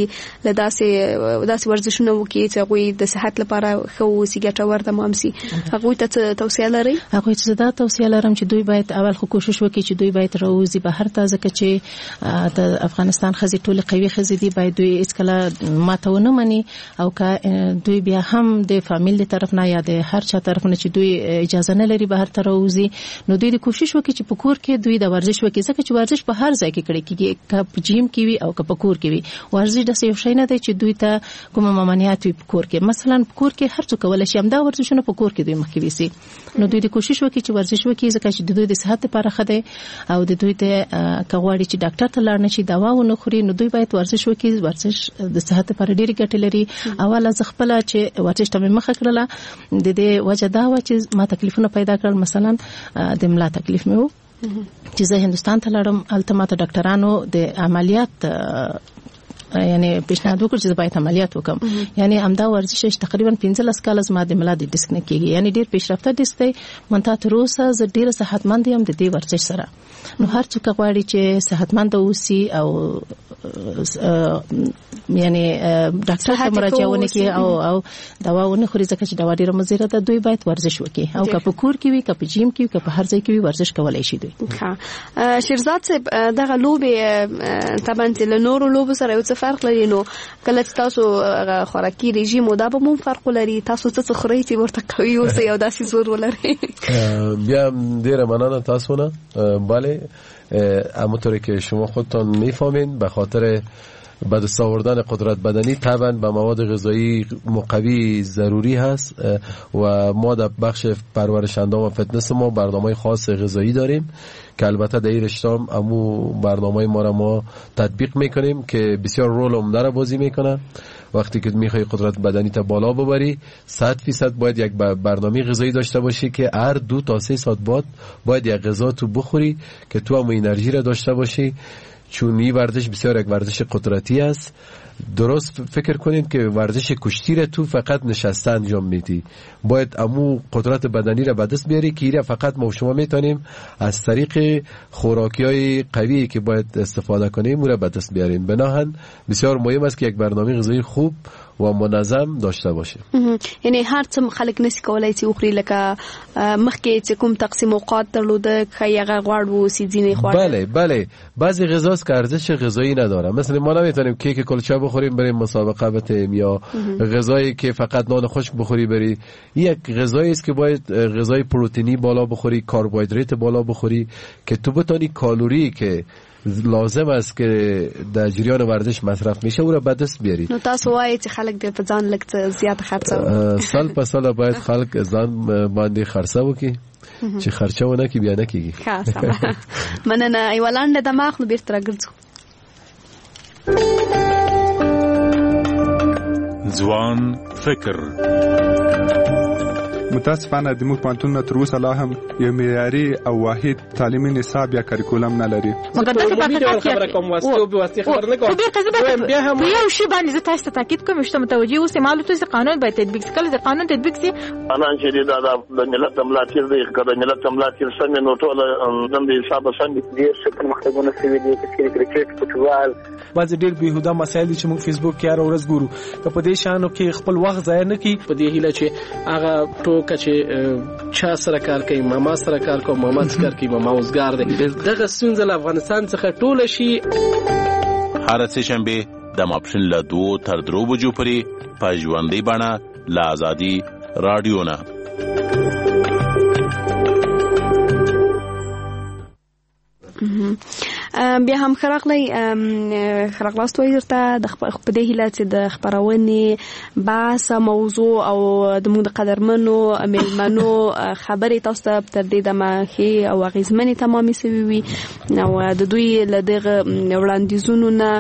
لداسې ورزشونه وکړي چې غوي د صحت لپاره خو سیګټه ورته مامسي هغه ته توصيه لري هغه ته دا توصيه لرم چې دوی باید اول خو کوشش وکړي چې دوی باید روزي بهر ته ځکه چې د افغانستان خزي ټول قوي خزي دي باید دوی اسکله ماتونه مني او که دوی بیا هم د فامیل طرف نه یا د هر چا طرف نه چې دوی اجازه نه لري بهر ته روزي نو دوی کوشش وکړي چې په کور کې دوی د ورزش وکړي ځکه چې ورزش په هر ځای کې کړي کیږي که جیم کې وي او که په کور کې وي ورزش د څه شي نه دی چې دوی ته کوم ممانعت وي په کور کې مثلا په کور کې هر څه کولای شي همدا ورزشونه په کور کې دوی مخکې وي نو دوی کوشش وکړي چې ورزش وکړي ځکه چې دوی د صحت لپاره ښه دی او د دوی ته کغواړي چې ډاکټر ته لاړ نشي دوا ونه خوري نو دوی باید ورزش وکړي ورزش د صحت لپاره ډېری ګټې لري اوله ځخپل چې ورزش ته مخه کړله د دې وجه دا و چې ما تکلیفونه پیدا کړل مثلا د ملا تکلیف مې و چې زه هندستان ته لاړم الته ماته ډاکټرانو د عملیات یعنی پیشنهاد وکړ چې باید عملیات وکم یعنی همدا ورزش تقریبا 15 کال از ما د ملا د ډیسک نه کیږي یعنی ډیر پیشرفته ډیسک دی مونږ ته روسه ز ډیر صحتمند یم د دې ورزش سره نو هر څوک غواړي چې صحتمند اوسي او یعنی ډاکټر ته مراجعه کوي او دواونه خوري ځکه چې دوا ډیره مضره ده دوی باید ورزش وکړي او که په کور کې وي که په جیم کې وي که په هر ځای کې وي ورزش کولای شي دوی شیرزاد صاحب دغه لوبه طبعا له نورو لوبو سره یو څه فرق لري نو کله تاسو خوراکي رژیم او دا به مون فرق لري تاسو څه خورئ چې ورته کوي او یو داسې زور ولري بیا ډیره مننه تاسو نه بله همونطوری که شما خودتان میفهمین به خاطر به دست آوردن قدرت بدنی طبعا به مواد غذایی مقوی ضروری هست و ما در بخش پرورش اندام و فتنس ما برنامه خاص غذایی داریم که البته در این رشته هم امو برنامه ما را ما تطبیق میکنیم که بسیار رول عمده را بازی میکنه وقتی که میخوای قدرت بدنی تا بالا ببری 100% باید یک برنامه غذایی داشته باشی که هر 2 تا 3 ساعت بعد باید یک غذا تو بخوری که تو هم انرژی را داشته باشی چون این ورزش بسیار یک ورزش قدرتی است درست فکر کنید که ورزش کشتی را تو فقط نشسته انجام میدی باید امو قدرت بدنی را به دست بیاری که ایره فقط ما شما میتونیم از طریق خوراکی های قوی که باید استفاده کنیم اون را به دست بیاریم بناهن بسیار مهم است که یک برنامه غذایی خوب و منظم داشته باشه یعنی هر څه خلک نسی کولای چې وخوري لکه مخکې چې کوم تقسیم اوقات درلوده خیغه غواړو سیزینه خوړل بله بعضی غذاست که ارزش غذایی نداره مثلا ما نمیتونیم کیک کلچه بخوریم بریم مسابقه بتیم یا غذایی که فقط نان خشک بخوری بری یک غذایی است که باید غذای پروتئینی بالا بخوری کربوهیدرات بالا بخوری که تو بتونی کالری که لازم است که در جریان ورزش مصرف میشه او را به دست بیارید. نو تاسو وایي چې خلک د په ځان لږ زیات خرڅه سال په سال باید خلک ځان باندې خرڅه وکړي چې خرچه ونه کی بیا نه کیږي. ښه سم. مننه. یو لاندې د ماخلو بیرته راګرځو. ځوان فکر. متاسفانه د موږ پوهنتونونه تر اوسه لا هم یو معیاري او واحد تعلیمي نصاب یا کریکولم نه لري. مقدسه خبره کوم واسطه خبر نه کوم. بیا هم یو شی باندې زه تاسو ته تاکید کوم چې متوجي اوسئ معلومات چې قانون باید تطبیق شي. کله د قانون تطبیق شي قانون چې د ملت ملاتړ دی کله ملت ملاتړ څنګه نو ټول د حساب څنګه دي چې پرمختګونه شوي دي چې کرکټ فوټبال بعض ډېر بهوده مسایل چې موږ فیسبوک کې هر ورځ ګورو په دې شانو کې خپل وخت ضایع نه کړي په دې هیله چې هغه ټوکه چې چا سره کار کوي ماما سره کار کوي ماما سره کار کوي ماما اوسګار دی دغه ستونزه له افغانستان څخه ټوله شي. هر سه شنبه د ماپښین له 2 تر 3 بجو پورې په ژوندۍ بڼه له آزادي رادیو نه. بیا هم خراغلاست وایي درته د په دې هیله چې د خبرونې بحث موضوع او د موږ د قدرمنو میلمنو خبرې تاسو ته تر دې دمه ښې او اغېزمنې تمامې سوي وي او د دوی له دغه وړاندیزونو نه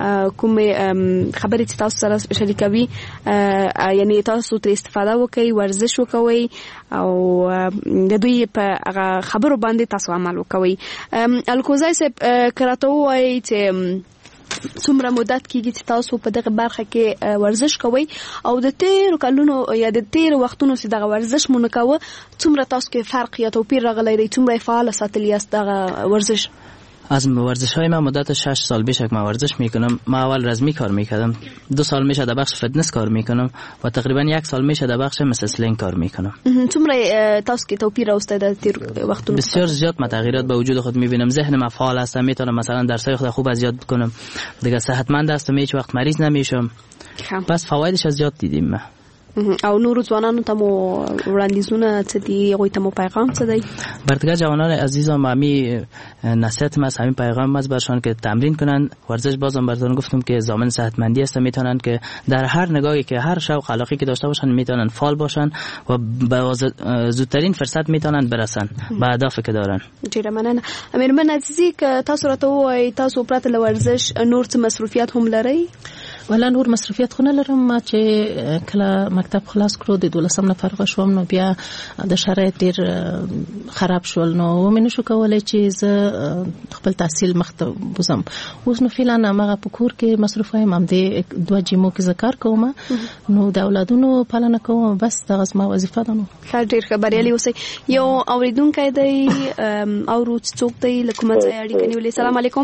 کومې خبرې چې تاسو سره شریکوي یعنی تاسو ترې استفاده وکړئ ورزش وکوئ او د دوی په هغه خبرو باندې تاسو عمل وکوئ. الکوزای صاحب کراته وایي چې څومره مدت کېږي چې تاسو په دغه برخه کې ورزش کوئ او د تیرو کلونو یا د تیرو وختونو چې دغه ورزش مو نه کوه څومره تاسو کې فرق یا توپیر راغلی دی څومره فعال ساتلی یاست دغه ورزش؟ از ورزش های من مدت 6 سال بیش که من ورزش میکنم. من اول رزمی کار میکردم 2 سال میشه در بخش فتنس کار میکنم و تقریبا 1 سال میشه در بخش مسلسلینگ کار میکنم. څومره تاسو کې توپیر راوسته د تیر وختونو؟ بسیار زیاد من تغییرات به وجود خود میبینم. ذهن من فعال است، میتونم مثلا درسای خود خوب از یاد کنم دیگه، صحتمند هستم، هیچ وقت مریض نمیشم. پس فوایدش از زیاد دیدیم. ما او نور ځوانانو ته مو وړاندیزونه څه دي هغوی ته مو پیغام څه دی؟ برتگاه جوانان عزیزم همی نصیحت من همین پیغام است برشان که تمرین کنن ورزش. بازم براتون گفتم که ضامن صحتمندی است، میتونن که در هر نگاهی که هر شوق علاقه که داشته باشن میتونن فعال باشن و به زودترین فرصت میتونن برسن به اهدافی که دارن. ډیره مننه. میرمن عزیزی که تاسو راته وایي تاسو پرته له ورزش نور څه مصروفیات هم لرئ؟ ولا نور مصروفیت خو نه لرم. ما چې کله مکتب خلاص کړو د 12 نه فارغ شوم نو بیا د شرایط ډیر خراب شول نو ومنه شو کولای چې زه خپل تحصیل مخته بوزم. اوس نو فعلا ما په کور کې مصروف یم، د 2 جیمو کې ذکر کوم نو د اولادونو پالنه کوم، بس دغه ما وظیفه ده. نو ډیر خبريالي اوسئ. یو اوریدونکو دی او څوک دی له کومه ځای اړیکه نیولې؟ السلام علیکم.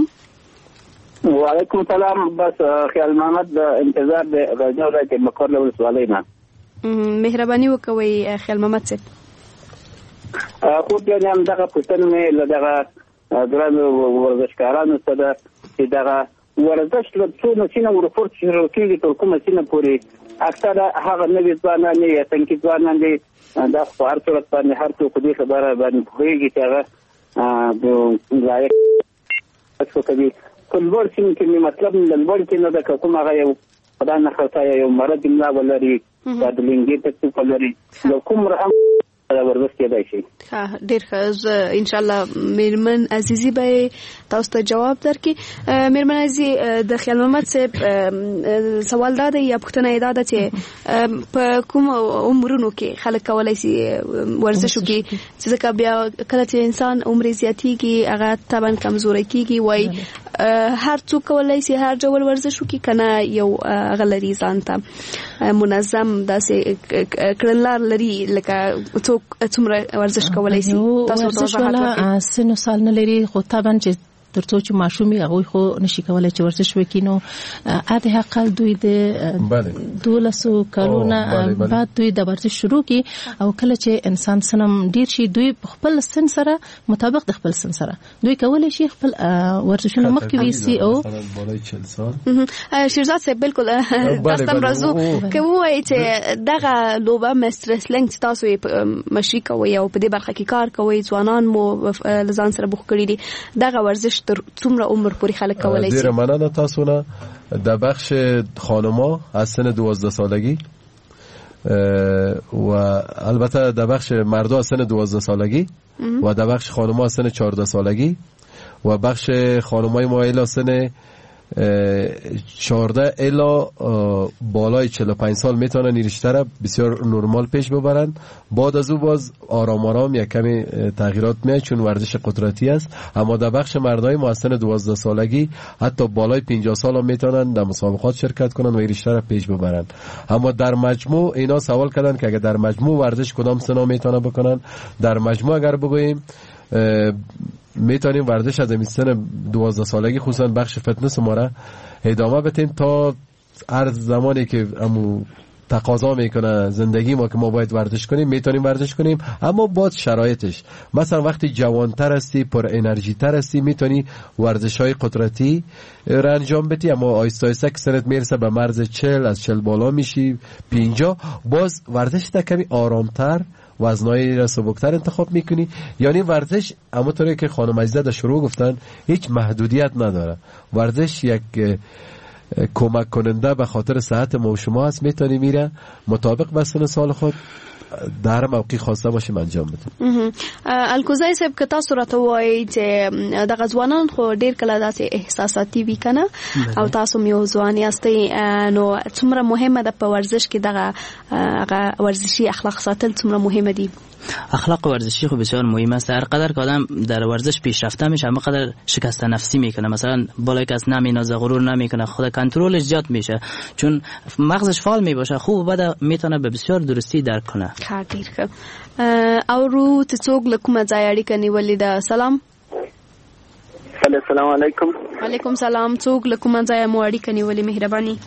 وعلیکم السلام. بس خیال محمد د انتظار د راځو راته مکر له ولسوالۍ نه. مهرباني وکوي خیال محمد صاحب. خو بیا هم دغه پوښتنه مې له دغه ګرانو ورزشکارانو څخه چې دغه ورزش له څو نسینه ورپورت شروع کېږي تر کومه سینه پورې اکثره هغه نوي ځوانان یا څنګه ځوانان دي دا په هر صورت باندې هر څوک دې خبره باندې پوهېږي چې هغه د لایق څه کوي. کلبور سیم کې مطلب لنبور کې نه د کوم هغه یو خدای نه خطا یو مرض املا ولري دا د لنګي ته څه ولري نو کوم رحم ورزش کېدای شي. ډېر ښه. ان شاء الله میرمن عزیزی به تاسو ته جواب درکړي. میرمن عزیزی د خیال محمد صاحب سوال دا دی یا پوښتنه دا ده چې په کوم عمرونو کې خلک کولای شي ورزش وکړي چې ځکه بیا کله چې انسان عمر زیاتېږي هغه طبعا کمزوری کېږي وای هر څوک کولای شي هر ډول ورزش وکړي کنه یو غلري ځان ته منظم داسې کړنلار لري لکه څومره ورزش کولای شي؟ تاسو ته وضاحت سن سال نه لري خو طبعا چې ترڅو چې ماشومي هغه خو نشي کولای چې ورزش وکړي نو اته حقل دوی د 12 کلونه بعد دوی د ورزش شروع کی او کله چې انسان سنم ډیر شي دوی خپل سن سره مطابق د خپل سن سره دوی کولای شي خپل ورزشونه مخکې ویسي او شیرزاد صاحب بالکل داستان راځو کوي چې دغه لوبه مسترسلنګ چې تاسو مشي کوي او په دې برخه کې کار کوي ځوانان مو لزان سره بوخ کړی دي دغه ورزش تر څومره عمر پورې خلک کولای شي؟ ډیره مننه تاسو نه. د بخش خانما از سن 12 سالگی و البته در بخش مردا از سن 12 سالگی و در بخش خانما از سن 14 سالگی و بخش خانمای ما الی سن 14 الی بالای 45 سال میتونن این رشته را بسیار نرمال پیش ببرن. بعد از او باز آرام آرام یک کمی تغییرات میاد چون ورزش قدرتی است. اما در بخش مردای ما از سن 12 سالگی حتی بالای 50 سال هم میتونن در مسابقات شرکت کنن و این رشته را پیش ببرن. اما در مجموع اینا سوال کردن که اگر در مجموع ورزش کدام سنا میتونن بکنن. در مجموع اگر بگوییم میتونیم ورزش از سن 12 سالگی خصوصا بخش فتنس ما را ادامه بدیم تا هر زمانی که تقاضا میکنه زندگی ما که ما باید ورزش کنیم میتونیم ورزش کنیم. اما باید شرایطش، مثلا وقتی جوانتر هستی پر انرژی تر هستی میتونی ورزش های قدرتی را انجام بدی. اما آیسته آیسته که سنت میرسه به مرز 40، از 40 بالا میشی 50، باز ورزش تا کمی آرامتر وزنایی را سبکتر انتخاب میکنی. یعنی ورزش همونطوری که خانم عزیزه در شروع گفتن هیچ محدودیت نداره. ورزش یک کمک کننده به خاطر صحت ما و شما هست. میتونی میره مطابق به سن سال خود در موقع خواسته باشیم انجام بدیم. الکوزای صاحب که تاسو راته وایي چې د غزوانان خو ډیر کله داسې احساساتي وي کنه او تاسو یو ځوان یاستئ، نو څومره مهمه ده په ورزش کې دغه ورزشي اخلاق ساتل څومره مهمه دي؟ اخلاق ورزشی خب بسیار مهم است. هر قدر که آدم در ورزش پیشرفته میشه همه قدر شکست نفسی میکنه. مثلا بالای کس نمینازه، غرور نمیکنه، خود کنترلش زیاد میشه چون مغزش فعال میباشه. خوب بعد میتونه به بسیار درستی درک کنه. ډیر ښه. او رو ته څوک له کومه ځای اړیکه نیولې ده؟ سلام. السلام علیکم. وعلیکم سلام. څوک له کومه ځای مو اړیکه نیولې؟ مهرباني.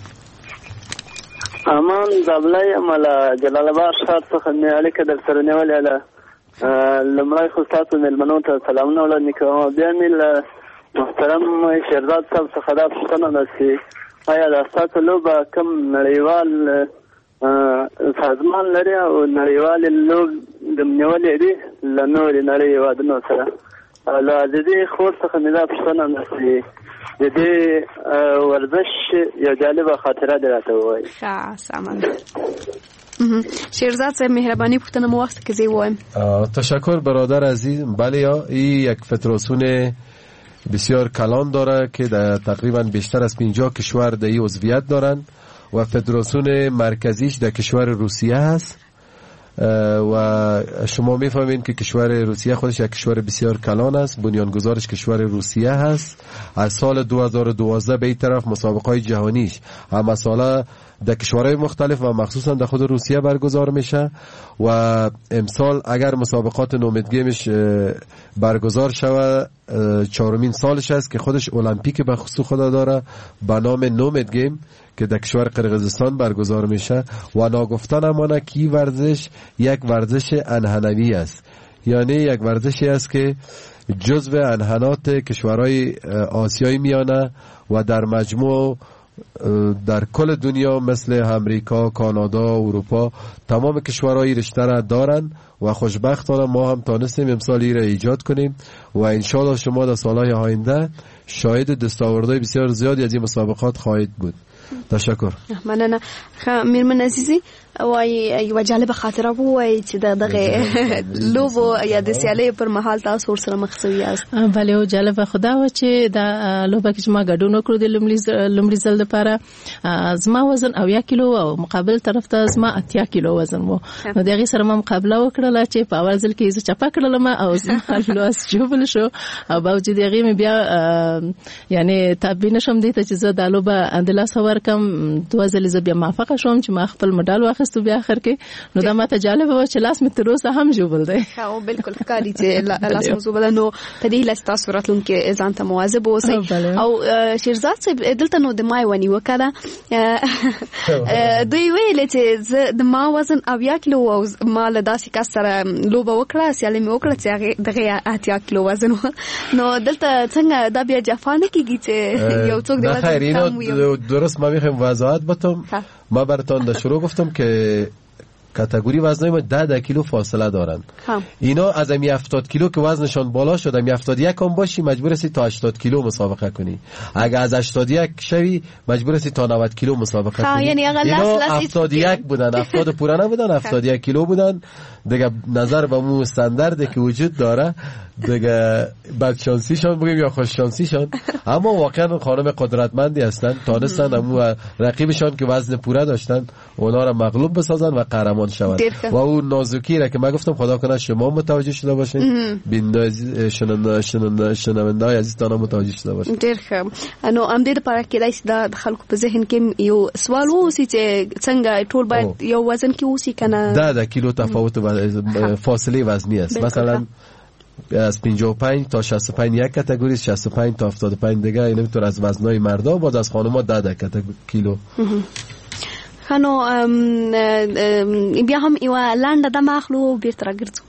امان زابلای مالا جلال آباد ښار څخه مې اړیکه در سره نیولې ده. لومړی خو ستاسو مېلمنو ته سلامونه وړاندې کوم. بیا مې له محترم شهرزاد صاحب څخه دا پوښتنه ده چې آیا دا ستاسو لوبه کوم نړیوال سازمان لري او نړیوالې لوبې نیولې دي له نورې نړۍ هېوادونو سره؟ له عزیزې خور څخه مې دا پوښتنه ده چې د دې ورزش یو جالبه خاطره دې راته ووایي. ښه سامان. شیرزاد صاحب مهربانی پوښتنه مو وخت که زی وایم. تشکر برادر عزیز. بله این یک فدراسیون بسیار کلان داره که در تقریبا بیشتر از 50 کشور در این عضویت دارن و فدراسیون مرکزیش در کشور روسیه هست و شما میفهمین که کشور روسیه خودش یک کشور بسیار کلان است. بنیانگذارش کشور روسیه هست. از سال 2012 به این طرف مسابقات جهانیش هم ساله در کشورهای مختلف و مخصوصا در خود روسیه برگزار میشه و امسال اگر مسابقات نومد گیمش برگزار شوه 4مین سالش است که خودش المپیک به خصوص خود داره به نام نومد گیم که در کشور قرقیزستان برگزار میشه و ناگفتن امانه که ورزش یک ورزش انحنوی است. یعنی یک ورزشی است که جزو انحنات کشورهای آسیایی میانه و در مجموع در کل دنیا مثل امریکا، کانادا، اروپا تمام کشورهای رشته را دارن و خوشبختانه ما هم تانستیم امسال را ایجاد کنیم و انشاءالله شما در سالهای آینده شاهد دستاوردهای بسیار زیادی از این مسابقات خواهید بود. تشکر. مننه. میرمن عزیزی وای یو جالب خاطره وای چې دغه لوبو یا د سیالۍ پر مهال تاسو سره مخ شوی یاست. بله او جالب خدا و چې دا لوبه کې ما ګډون وکړو د لومړي ځل لپاره زما وزن 1 کیلو او مقابل طرف ته زما 80 کیلو وزن وو. نو دغه سره ما مقابله وکړه چې په اول ځل کې زه چپا کړلم او زما لوس جوبل شو او باوجود هغه مې بیا یعنی تابع نشم دي ته چې زه د لوبه اندلاس ورکم 2 ځله زه بیا موافقه شوم چې ما خپل مډال واخیستو بیا اخر کې. نو دا ماته جالب و چې لاس مې تر اوسه هم جوبل دی. او بالکل ښکاري چې لاس مو جوبل. نو په دې لاس تاسو راتلونکي ځان ته مواظب اوسئ. او شیرزاد صاحب دلته نو د مای ونی وکړه دوی ویل چې د ما وزن 80 کیلو او ما له داسې کس سره لوبه وکړه سیالي مې وکړه چې هغه دغه 80 کیلو وزن نو دلته څنګه دا بیا جفانه کیږي چې یو څوک د وزن درست ما میخوایم وضاحت بدم. ما براتون در شروع گفتم که کاتگوری وزنای ما 10 کیلو فاصله دارن. اینا از امی 70 کیلو که وزنشان بالا شد، امی 71 هم باشی مجبور هستی تا 80 کیلو مسابقه کنی. اگه از 81 شوی مجبور هستی تا 90 کیلو مسابقه کنی. یعنی اینا 71 بودن، 70 پورا نبودن، 71 کیلو بودن دیگه. نظر به مو استانداردی که وجود داره دیگه بد شانسیشان بگیم یا خوش شانسیشان، اما واقعا خانم قدرتمندی هستن، تانستن امو رقیبشان که وزن پوره داشتن اونا را مغلوب بسازن و قهرمان شوند. و اون نازکی را که من گفتم خدا کنه شما متوجه شده باشین، شنونده‌های عزیزتان متوجه شده باشین. ډیر ښه. نو ام دې لپاره کې داسې د خلکو په ذهن کې یو سوال ووسی چې څنګه ټول باید یو وزن کې اوسي کنه. 10 کیلو تفاوت فاصله وزنی است. مثلا از 55 تا 65 یک کاتگوری، 65 تا 75 دیگه. این نمیتونه از وزنای مردا باز از خانوما 10 کیلو. خانو بیا هم یو لاندې د ماخلو بیرته راګرځو.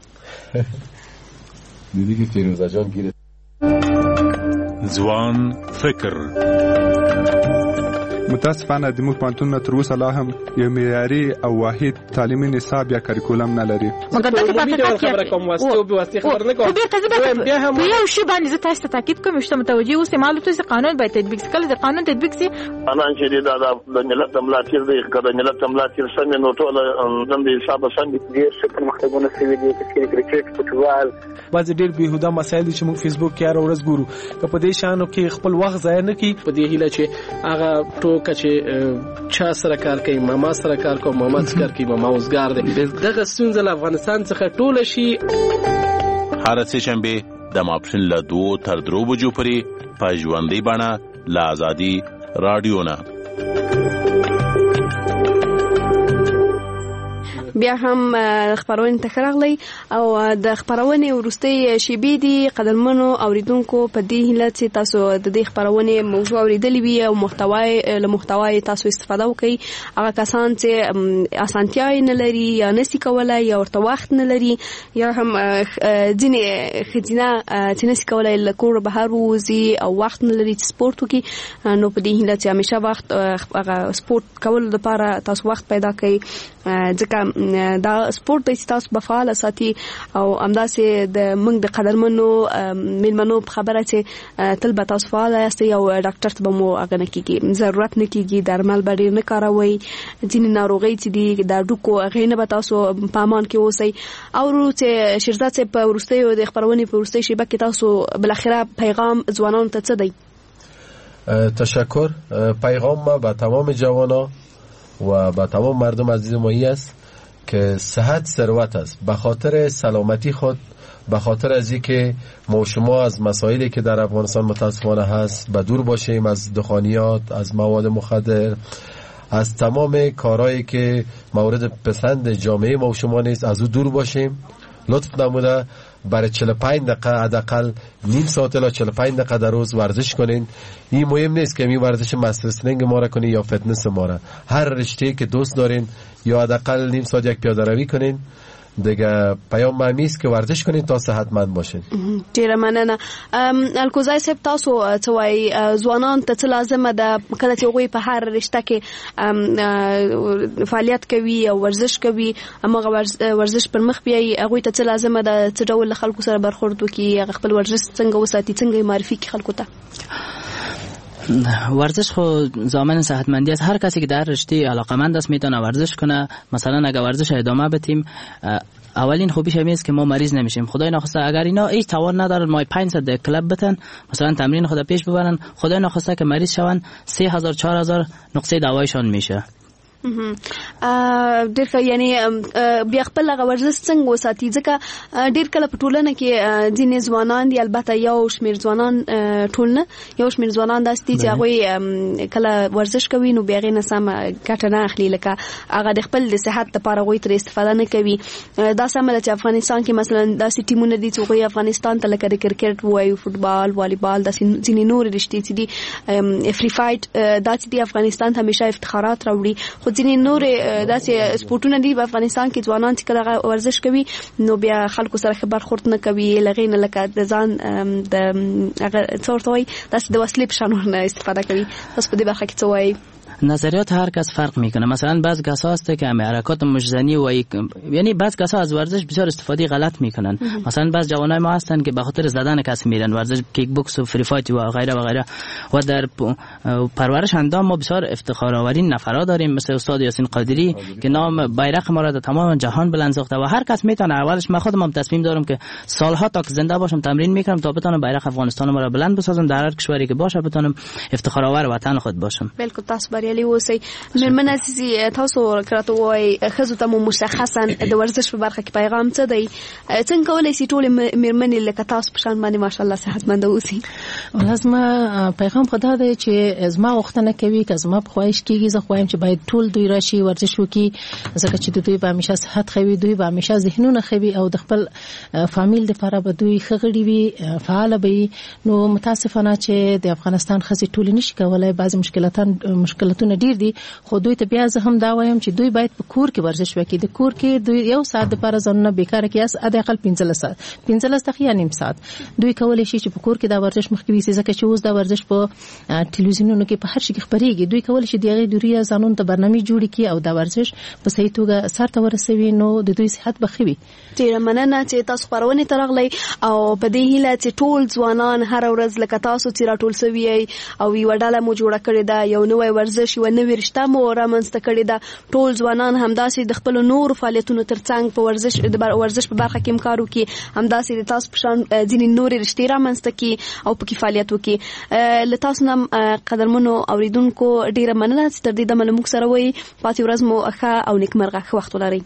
دیدی که فیروزه جان گیره ځوان فکر. متاسفانه د موږ پوهنتون تر اوسه لا هم یو معیاري او واحد تعلیمي نصاب یا کریکولم نه لري. مګر دغه په خبره کوم واسطه خبر نه کوم. بیا هم یو شی باندې زه تاسو ته تاکید کوم چې متوجي اوسئ، معلومات چې قانون باید تطبیق شي. کله د قانون تطبیق شي انا چې د ملت ملاتیر دی، کله ملت ملاتیر څنګه نو ټول د حساب څنګه دي چې پرمختګونه شوي دي، چې کرکټ فوتبال بعض ډېر بهوده مسایل چې موږ فیسبوک کې هر ورځ ګورو. که په دې شانو کې خپل وخت ضایع نه کړي، په دې هیله چې هغه ټوکه چې چا سره کار کوي، ماما سره کار کوي، ماما سره کار کوي، ماما اوسګار دی، دغه ستونزه له افغانستان څخه ټوله شي. هر سه شنبه د ماپښین له 2 تر 3 بجو پورې په ژوندۍ بڼه له آزادي رادیو نه. بیا هم خبرونه تخرغلی او د خبرونه ورستي شیبې دي. قدرمنو اوریدونکو په دې هیله چې تاسو د دې خبرونه موضوع اوریدلې وي او محتوای تاسو استفاده وکړئ. هغه کسان چې اسانتیاي نه لري یا نسی کولای یا ورته وخت نه لري یا هم ځینې خزینه چې نسی کولای له کور بهر وځي او وخت نه لري چې سپورت وکړي، نو په دې هیله چې همیشه وخت هغه سپورت کول لپاره تاسو وخت پیدا کړئ، ځکه دا سپورت د تاسو په فعال ساتي. او همداسې د موږ د قدرمنو ملمنو په خبره چې تل به تاسو فعال یاست او ډاکټر ته به مو هغه نه کیږي، ضرورت نه کیږي درمل به ډېر نه کاروئ. ځینې ناروغۍ چې دي د ډوکو هغې نه به تاسو په امان کې اوسئ. او چې شیرزاد صاحب په وروستیو د خپرونې په وروستۍ شیبه کې تاسو بالاخره پیغام ځوانانو ته څه دی؟ تشکر. پیغام ما به تمام جوانا و به تمام مردم عزیز ما است که صحت ثروت است. به خاطر سلامتی خود، به خاطر از اینکه ما شما از مسائلی که در افغانستان متاسفانه هست به دور باشیم، از دخانیات، از مواد مخدر، از تمام کارهایی که مورد پسند جامعه ما شما نیست، از او دور باشیم. لطف نموده برای 45 دقیقه حداقل نیم ساعت الی 45 دقیقه در روز ورزش کنین. این مهم نیست که می ورزش مسترسلینگ ما را کنین یا فتنس ما را، هر رشته که دوست دارین یا حداقل نیم ساعت یک پیاده روی کنین. دیگه پیام مهمی است که ورزش کنین تا صحتمند باشین. ډیره مننه. الکوزای صاحب تاسو څه وایي ځوانان ته څه لازمه ده کله چې هغوی په هر رشته کې فعالیت کوي او ورزش کوي، هماغه ورزش پر مخ بیایي، هغوی ته څه لازمه ده څه ډول له خلکو سره برخورد وکړي، هغه خپل ورزش څنګه وساتي، څنګه یې معرفي کړي خلکو ته؟ ورزش خو ضامن صحتمندی است. هر کسی که در رشته علاقمند است میتونه ورزش کنه. مثلا اگر ورزش ادامه بدیم، اولین خوبیش همین است که ما مریض نمیشیم. خدای نخواسته اگر اینا هیچ توان ندارن ما 500 کلب بتن، مثلا تمرین خود پیش ببرن، خدای نخواسته که مریض شون 3000 4000 نقطه دوایشان میشه. ډېر ښه. یعنی بیا خپل هغه ورزش څنګه وساتي؟ ځکه ډېر کله په ټولنه کې ځینې ځوانان دي، البته یو شمېر ځوانان ټول نه، یو شمېر ځوانان داسې دي چې هغوی کله ورزش کوي نو بیا هغې نه سمه ګټه نه اخلي، لکه هغه د خپل د صحت دپاره هغوی ترې استفاده نه کوي. دا سمه ده چې افغانستان کې مثلا داسې ټیمونه دي چې هغوی افغانستان ته لکه د کرکټ ووایو، فوټبال، والیبال، داسې ځینې نورې رشتې چې دي، فری فایټ، دا چې دي افغانستان ته همیشه افتخارات راوړي. خو ځینې نور داسې سپورټونه دي په افغانستان کې ځوانان چې کله ورزش کوي نو بیا خلکو سره خبر خورد نه کوي، لغې نه لکه د ځان د هغه څه ورته وایي داسې د وسلې په شان ورنه استفاده کوي. تاسو په دې برخه کې څه وایي؟ نظریات هر کس فرق میکنه. مثلا بعض کسا هست که همه حرکات مجزنی و یعنی بعض کسا از ورزش بسیار استفاده غلط میکنن. مثلا بعض جوانای ما هستن که به خاطر زدن کسی میرن ورزش کیک بوکس و فری فایت و غیره و غیره. و در پرورش اندام ما بسیار افتخار آورین نفرا داریم مثل استاد یاسین قادری که نام بیرق ما را در تمام جهان بلند ساخته و هر کس میتونه. اولش من خودم هم تصمیم دارم که سالها تا که زنده باشم تمرین میکنم تا بتونم بیرق افغانستان ما را بلند بسازم، در هر کشوری که باشه بتونم افتخار آور وطن خود باشم. بالکل تاسو بریالي اوسئ. مېرمن عزیزي تاسو راته وایي ښځو ته مو مشخصا د ورزش په برخه کې پیغام څه دی؟ څنګه کولی شي ټولې مېرمنې لکه تاسو په شان باندې ماشاءالله صحتمنده اوسي؟ زما پیغام خدا دی چې زما غوښتنه کوي که زما په خواهش کېږي زه خوایم چې باید ټول دوی راشي ورزش وکړي، ځکه چې دوی به همیشه صحت ښه وي، دوی به همیشه ذهنونه ښه وي او د خپل فامیل دپاره به دوی ښه غړي وي، فعاله به وي. نو متاسفانه چې د افغانستان ښځې ټولې نشي کولی، بعضې مشکلاتونه ډیر دي، خو دوی ته بیا زه هم دا وایم چې دوی باید په کور کې ورزش وکړي. د کور کې دوی یو ساعت دپاره ځانونه بیکاره کړي، حداقل 15 دقیقې یا نیم ساعت دوی کولی شي چې په کور کې دا ورزش مخکې ویسي، ځکه چې اوس دا ورزش په ټلویزیونونو کې په هر شي کې خپرېږي. دوی کولی شي د هغې دوریه ځانونو ته برنامې جوړې کړي او دا ورزش په صحیح توګه سر ته ورسوي، نو د دوی صحت به ښه وي. ډېره مننه چې تاسو خپرونې ته راغلی او په دې هیله چې ټول ځوانان هره ورځ لکه تاسو چې راټول سوي یئ او یوه ډله مو جوړه کړې ده، یو نوی ورزش یوه نوې رشته مو رامنځته کړې ده. ټول ځوانان همداسې د خپلو نورو فعالیتونو تر څنګ په ورزش په برخه کې هم کار وکړي، همداسې د تاسو په شان ځینې نورې رشتې رامنځته کړي او پکې فعالیت وکړي. له تاسو نه قدرمنو اورېدونکو ډېره مننه چې تر دې دمه له موږ سره وئ. پاتې ورځ مو ښه او نیکمرغه. ښه وخت ولرئ.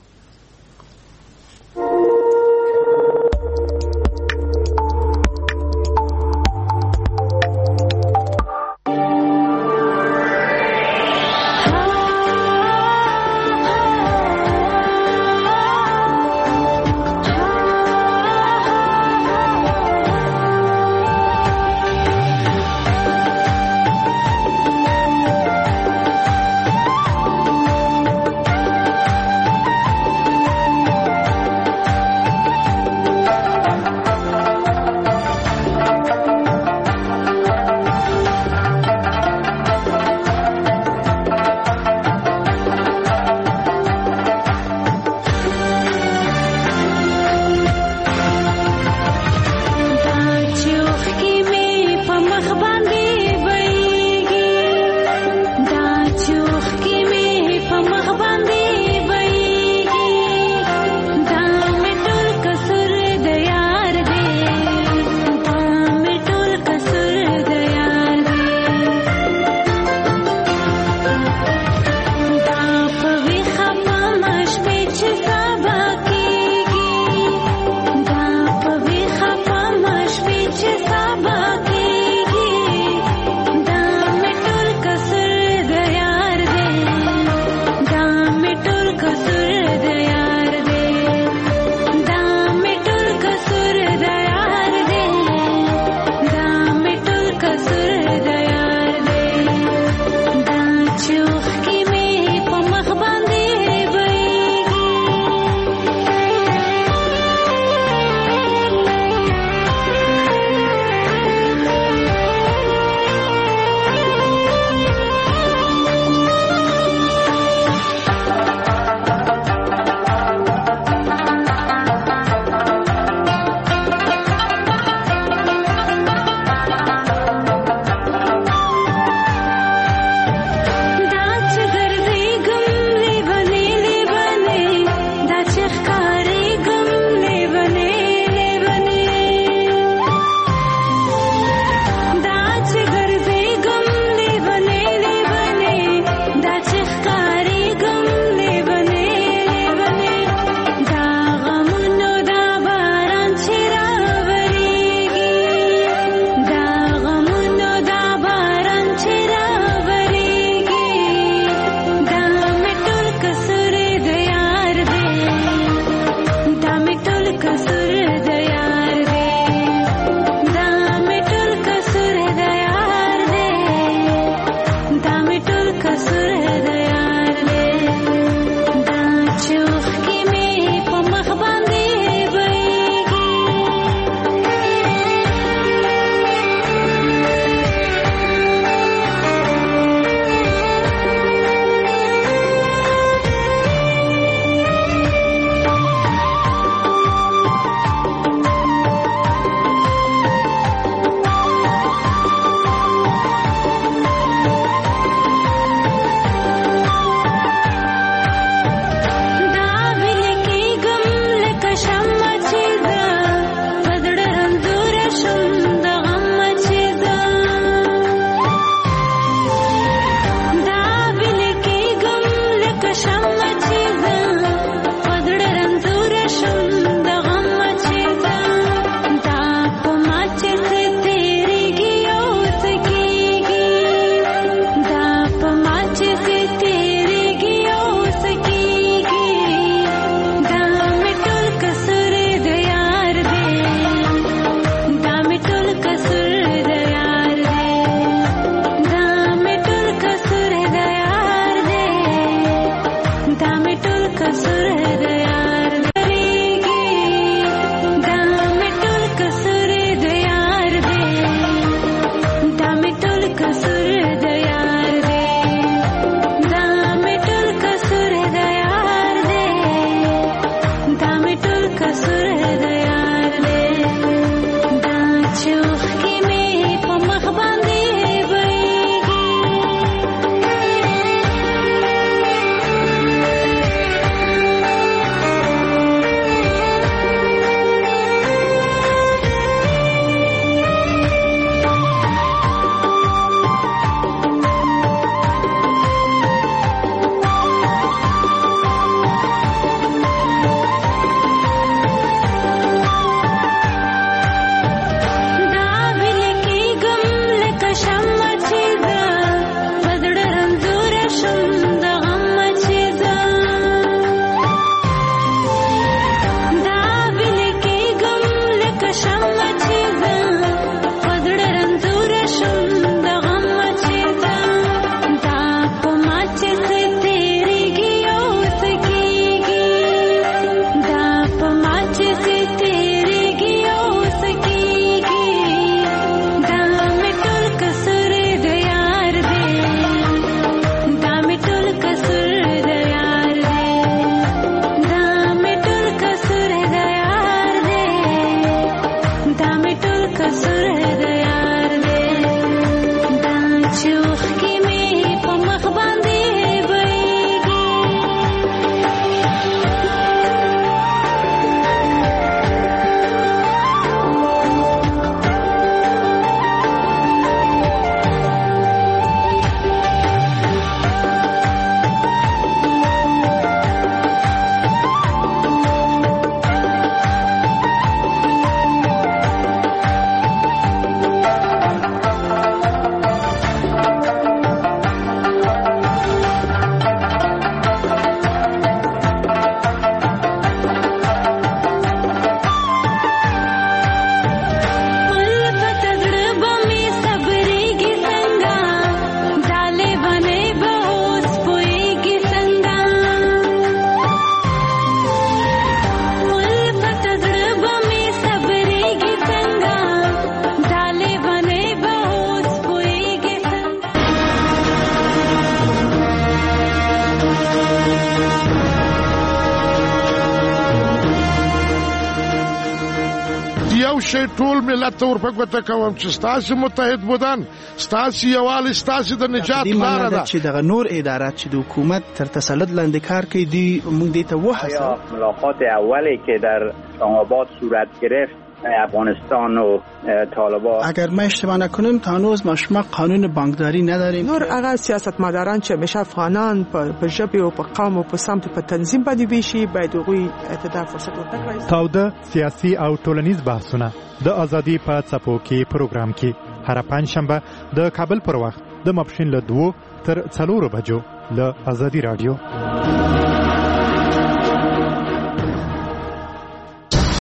یو شی ټول ملت ته ورپګوته کوم چې ستاسو متحد بودن ستاسو یووالی ستاسو د نجات لاره ده چې دغه نور ادارات چې د حکومت تر تسلط لاندې کار کوي دی موږ دې ته وهڅوو. ملاقات اولی که در اسلام آباد صورت گرفت افغانستان و طالبان، اگر ما اشتباه نکنیم تا هنوز ما شما قانون بانکداری نداریم. نور هغه سیاستمداران چې همیشه افغانان په ژبه او په قوم او په سمت په تنظیم باندې ویشي باید هغوی ته فرصت ورکړي. تاوده سیاسي او ټولنیز بحثونه د ازادي په څپو کې پروګرام کې هر پنځشنبه د کابل پر وخت د ماپښین له 2 تر 4 بجو له ازادي رادیو.